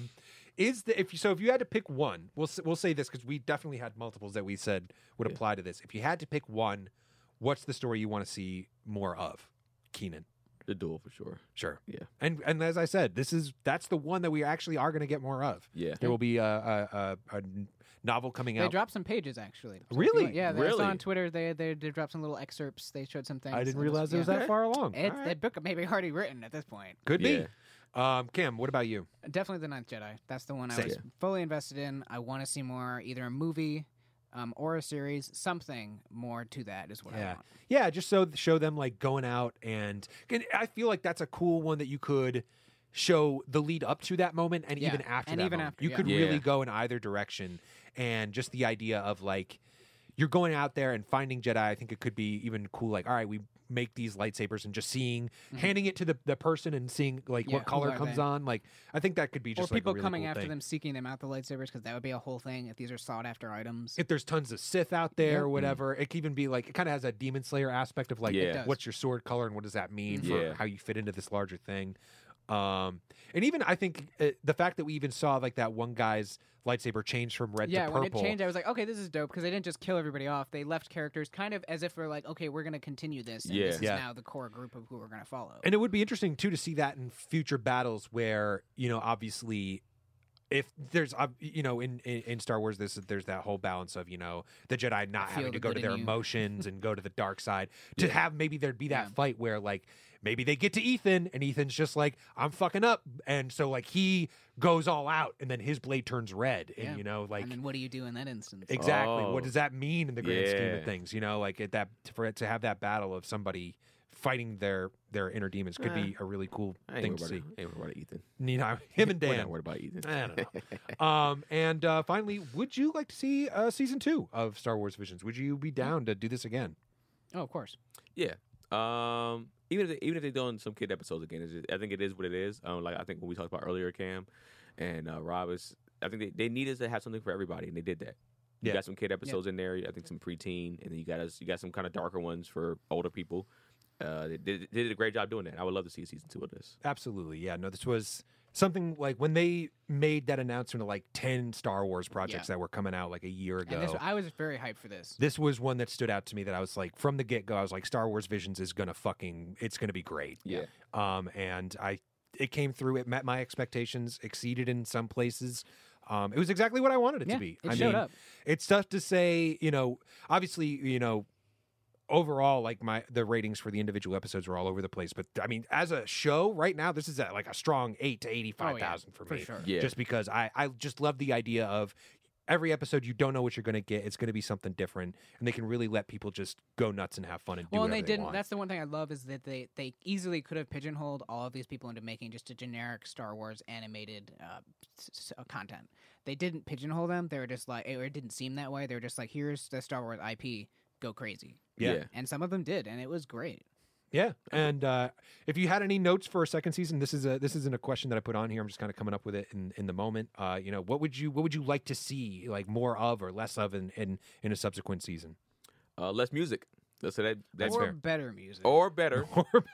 If you had to pick one, we'll say this because we definitely had multiples that we said would apply to this. If you had to pick one, what's the story you want to see more of? Keenan. The duel for sure. Sure. Yeah. And as I said, that's the one that we actually are going to get more of. Yeah. There will be a novel coming they out. dropped some pages actually. So if you Really? want- yeah, I saw Really? on Twitter they dropped some little excerpts. They showed some things. I didn't It realize it was yeah. that far along. It's All right. that book may be already written at this point. Could Yeah. be. Cam, what about you? Definitely the Ninth Jedi. That's the one I Same. was fully invested in. I want to see more, either a movie or a series. Something more to that is what I want. Yeah, just show them like going out and I feel like that's a cool one that you could show the lead up to that moment and Yeah, even after and that even moment. after, You yeah. could Yeah. really go in either direction, and just the idea of like you're going out there and finding Jedi. I think it could be even cool. Like, all right, we make these lightsabers and just handing it to the person and seeing like Yeah, what who color are comes they? on. Like, I think that could be Or just like people a really coming cool after thing. them, seeking them out, the lightsabers, because that would be a whole thing if these are sought after items. If there's tons of Sith out there Yep. or whatever, it could even be like it kind of has a Demon Slayer aspect of like, Yeah. It does. what's your sword color and what does that mean for Yeah. how you fit into this larger thing. And even I think the fact that we even saw like that one guy's lightsaber change from red Yeah, to when it purple. changed, I was like, okay, this is dope because they didn't just kill everybody off. They left characters kind of as if we're like, okay, we're going to continue this. And Yeah. this is Yeah. now the core group of who we're going to follow. And it would be interesting too to see that in future battles where, obviously if there's, in Star Wars, there's that whole balance of, the Jedi not Feel having the to go to good their in you. emotions and go to the dark side. To have maybe there'd be that Yeah. fight where like maybe they get to Ethan and Ethan's just like, I'm fucking up. And so like he goes all out and then his blade turns red. And, Yeah. like, and then what do you do in that instance? exactly. Oh. What does that mean in the grand scheme of Yeah. things? Like for it to have that battle of somebody fighting their inner demons could be a really cool I thing ain't to see. worried about Ethan. Him and We're Dan. not worried about Ethan. I don't know. And finally, would you like to see season 2 of Star Wars Visions? Would you be down to do this again? Oh, of course. Yeah. Even if they're doing some kid episodes again, I think it is what it is. Like I think when we talked about earlier, Cam and Rob I think they needed to have something for everybody, and they did that. You Yeah. got some kid episodes in there. I think some preteen, and then you got some kind of darker ones for older people. They did a great job doing that. I would love to see season 2 of this. Absolutely. Yeah. No, this was something like when they made that announcement of like 10 Star Wars projects Yeah. that were coming out like a year ago. And I was very hyped for this. This was one that stood out to me that I was like, from the get go, I was like, Star Wars Visions is gonna it's gonna be great. Yeah. And it came through. It met my expectations, exceeded in some places. It was exactly what I wanted it Yeah, to be. it showed up. It's tough to say, obviously, overall, like the ratings for the individual episodes were all over the place. But I mean, as a show right now, this is at like a strong 8 to 85,000 for for me. sure. Yeah. Just because I just love the idea of every episode you don't know what you're going to get. It's going to be something different, and they can really let people just go nuts and have fun and do Well, and whatever they didn't. want. That's the one thing I love is that they easily could have pigeonholed all of these people into making just a generic Star Wars animated content. They didn't pigeonhole them. They were just like, it didn't seem that way. They were just like, here's the Star Wars IP, go crazy. Yeah. And some of them did, and it was great. Yeah, and if you had any notes for a second season, this isn't a question that I put on here. I'm just kind of coming up with it in the moment. What would you like to see like more of or less of in a subsequent season? Less music. That's or fair. better music. or better.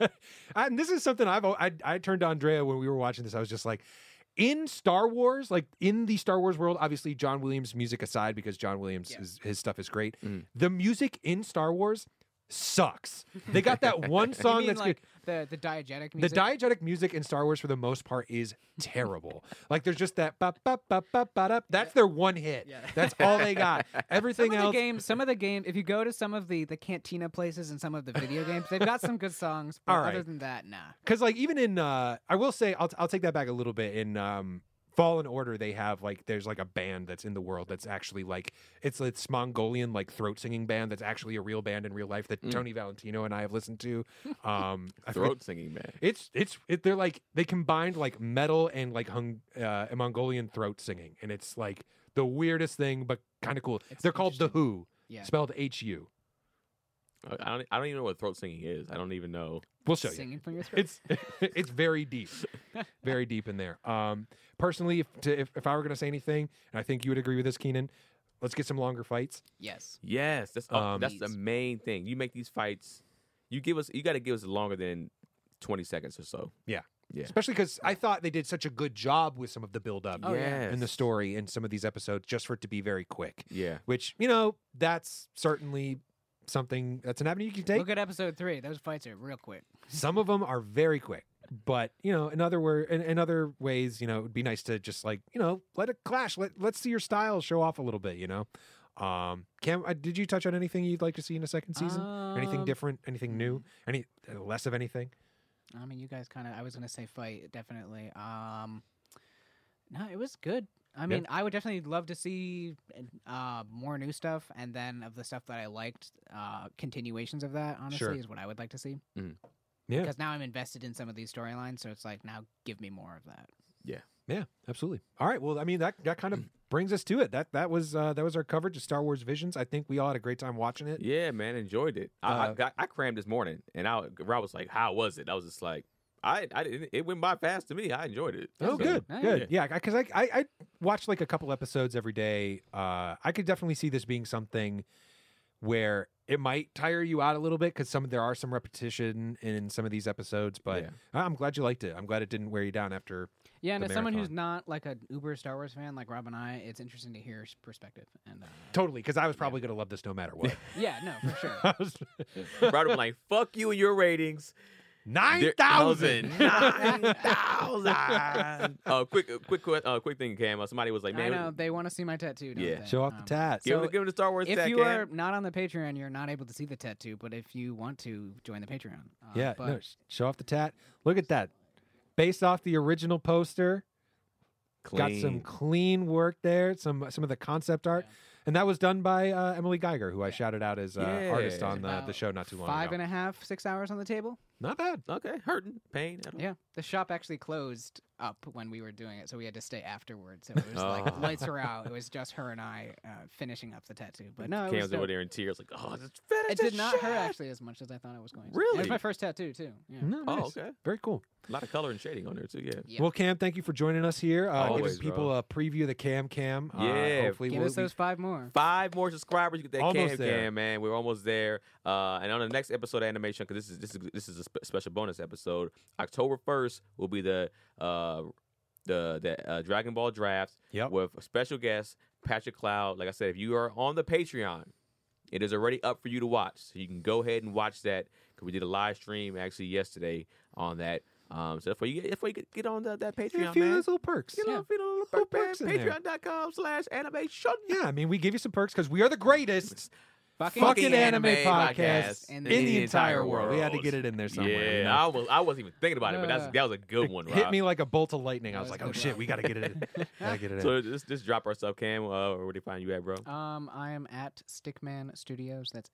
And this is something I turned to Andrea when we were watching this. I was just like, in Star Wars, like in the Star Wars world, obviously John Williams music aside, because John Williams his stuff is great. Mhm. The music in Star Wars sucks. They got that one You song mean that's like good. the diegetic The music? diegetic music in Star Wars, for the most part, is terrible. Like, there's just that ba ba ba ba ba da. That's their one hit. Yeah. That's all they got. Everything else. Some of the games, if you go to some of the cantina places and some of the video games, they've got some good songs. But All right. other than that, nah. Because like even in, I will say, I'll take that back a little bit. In Fallen Order, they have like there's like a band that's in the world that's actually like it's Mongolian like throat singing band that's actually a real band in real life that Tony Valentino and I have listened to. I forget- Throat singing, man. They're like they combined like metal and like Mongolian throat singing, and it's like the weirdest thing, but kind of cool. It's They're called The Who, Yeah. spelled HU. I don't even know what throat singing is. I don't even know. We'll show you. Singing from your throat. It's very deep, very deep in there. Personally, if I were going to say anything, and I think you would agree with this, Keenan, let's get some longer fights. Yes. Yes, that's the Please. main thing. You make these fights. You got to give us longer than 20 seconds or so. Yeah. Yeah. Especially because I thought they did such a good job with some of the build-up Oh, yeah. Yes. and the story in some of these episodes, just for it to be very quick. Yeah. Which that's certainly something that's an avenue you can take. Look at episode 3. Those fights are real quick. Some of them are very quick, but in other ways, it would be nice to just like let it clash. Let's see your style show off a little bit. Cam, did you touch on anything you'd like to see in a second season? Anything different? Anything new? Any less of anything? I mean, you guys I was gonna say fight, definitely. No, it was good. I mean, I would definitely love to see more new stuff, and then of the stuff that I liked, continuations of that. Honestly, Sure. is what I would like to see. Yeah. Because now I'm invested in some of these storylines, so it's like now give me more of that. Yeah, absolutely. All right. Well, I mean that kind of brings us to it. That was our coverage of Star Wars Visions. I think we all had a great time watching it. Yeah, man, enjoyed it. I crammed this morning, and Rob was like, "How was it?" I was just like, "I didn't. It went by fast to me. I enjoyed it." Oh, So, good, Nice. good. Yeah, because I watched like a couple episodes every day. I could definitely see this being something where it might tire you out a little bit because there are some repetition in some of these episodes. But Yeah. I'm glad you liked it. I'm glad it didn't wear you down after. Yeah, and the as someone who's marathon. not like an uber Star Wars fan like Rob and I, it's interesting to hear his perspective. And Totally, because I was probably going to love this no matter what. yeah, no, for sure. I was Rob was like, "Fuck you and your ratings." 9,000. 9,000. Quick thing, Cam. Somebody was like, I "Man, know they want to see my tattoo. Don't Yeah. they? Show off the tat. give So him the Star Wars If tag, you Cam." are not on the Patreon, you're not able to see the tattoo. But if you want to, join the Patreon. Yeah, but no, show off the tat. Look at that. Based off the original poster, got some clean work there. Some of the concept art, and that was done by Emily Geiger, who I shouted out as Yeah. artist on About the show not too long 5.5, 6 hours on the table. Not bad. Okay, hurting, pain. I don't- Yeah, the shop actually closed up when we were doing it, so we had to stay afterwards. So it was like Oh. lights were out. It was just her and I finishing up the tattoo. But no, it Cam was was over dope. there in tears, like, "Oh, this finish It this did not shit." hurt actually as much as I thought it was going to. It Really? was my first tattoo too. Yeah. No, Oh, nice. okay. Very cool. A lot of color and shading on there too. Yeah. Yeah. Well, Cam, thank you for joining us here. Always, giving people a preview of the Cam. Yeah. Hopefully Give we'll us those 5 more. 5 more subscribers, you get that Almost Cam there. Cam, man. We're almost there. And on the next episode of Animation, because this is a special bonus episode. October 1st will be the Dragon Ball draft Yep. with a special guest Patrick Cloud. Like I said, if you are on the Patreon, it is already up for you to watch, so you can go ahead and watch that. Because we did a live stream actually yesterday on that. So if you get on that Patreon, Yeah, a few of man, those little perks. get a little Little perk, man. perks in there. Patreon.com/animation. Yeah, I mean, we give you some perks because we are the greatest Fucking anime podcast in in the the entire world. We had to get it in there somewhere. Yeah, you know? I wasn't even thinking about it, but that was a good one, It Rob. hit me like a bolt of lightning. I That was was like, oh good, shit, Rob. we got to get it in. Gotta get it in. So just drop our stuff, Cam. Where do you find you at, bro? I am at Stickman Studios. That's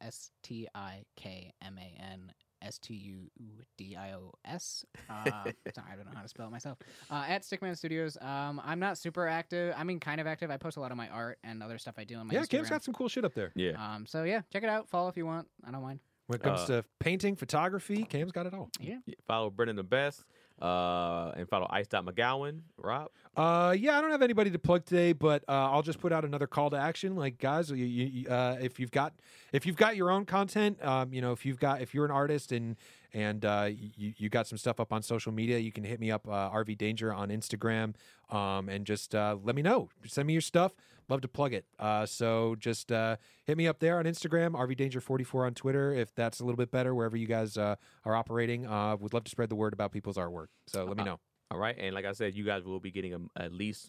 STIKMANSTUDIOS. Sorry, I don't know how to spell it myself. At Stickman Studios. I'm not super active. I mean, kind of active. I post a lot of my art and other stuff I do on my Yeah, Instagram. Cam's got some cool shit up there. Yeah. So yeah, check it out. Follow if you want. I don't mind. When it comes to painting, photography, Cam's got it all. Yeah. Follow Brendan the Best. And follow Ice.McGowan. Rob. Yeah, I don't have anybody to plug today, but I'll just put out another call to action. Like, guys, if you've got your own content, if you're an artist and you got some stuff up on social media, you can hit me up, RV Danger on Instagram, and just let me know. Send me your stuff. love to plug it. So just hit me up there on Instagram, RVDanger44 on Twitter, if that's a little bit better, wherever you guys are operating. Would love to spread the word about people's artwork. So let me know. All right, and like I said, you guys will be getting at least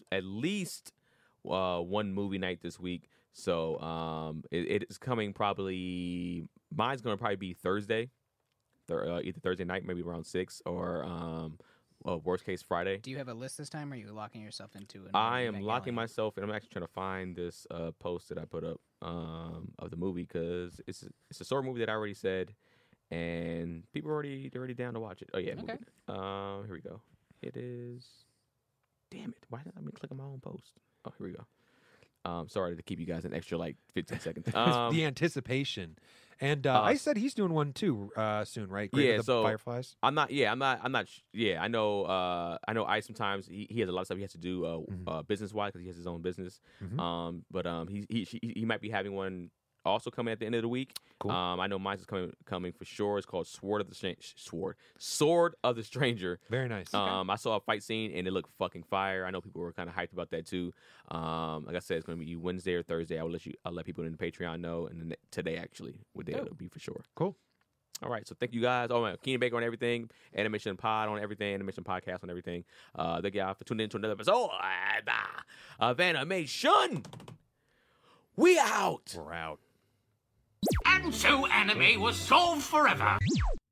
one movie night this week. So it is coming probably. Mine's going to probably be Thursday, either Thursday night, maybe around 6, or worst case Friday. Do you have a list this time, or are you locking yourself into it? I am locking myself, and I'm actually trying to find this post that I put up of the movie, because it's a sort of movie that I already said, and people they're already down to watch it. Oh yeah, Okay. Here we go. It is. Damn it! Why did I click on my own post? Oh, here we go. Sorry to keep you guys an extra 15 seconds. The anticipation. And I said he's doing one too soon, right? Grave of the so Fireflies. I'm not. Yeah, I know. I know. Ice sometimes he has a lot of stuff he has to do business wise, because he has his own business. Mhm. But he might be having one also coming at the end of the week. Cool. I know mine's is coming for sure. It's called Sword of the Stranger. Very nice. I saw a fight scene and it looked fucking fire. I know people were kind of hyped about that too. Like I said, it's going to be Wednesday or Thursday. I'll let people in the Patreon know, and then today actually it'll be for sure. Cool. All right, so thank you guys. Oh man, Keenan Baker on everything, Animation Pod on everything, Animation Podcast on everything. Thank y'all for tuning in to another episode of Animation. We out. We're out. And so anime was solved forever.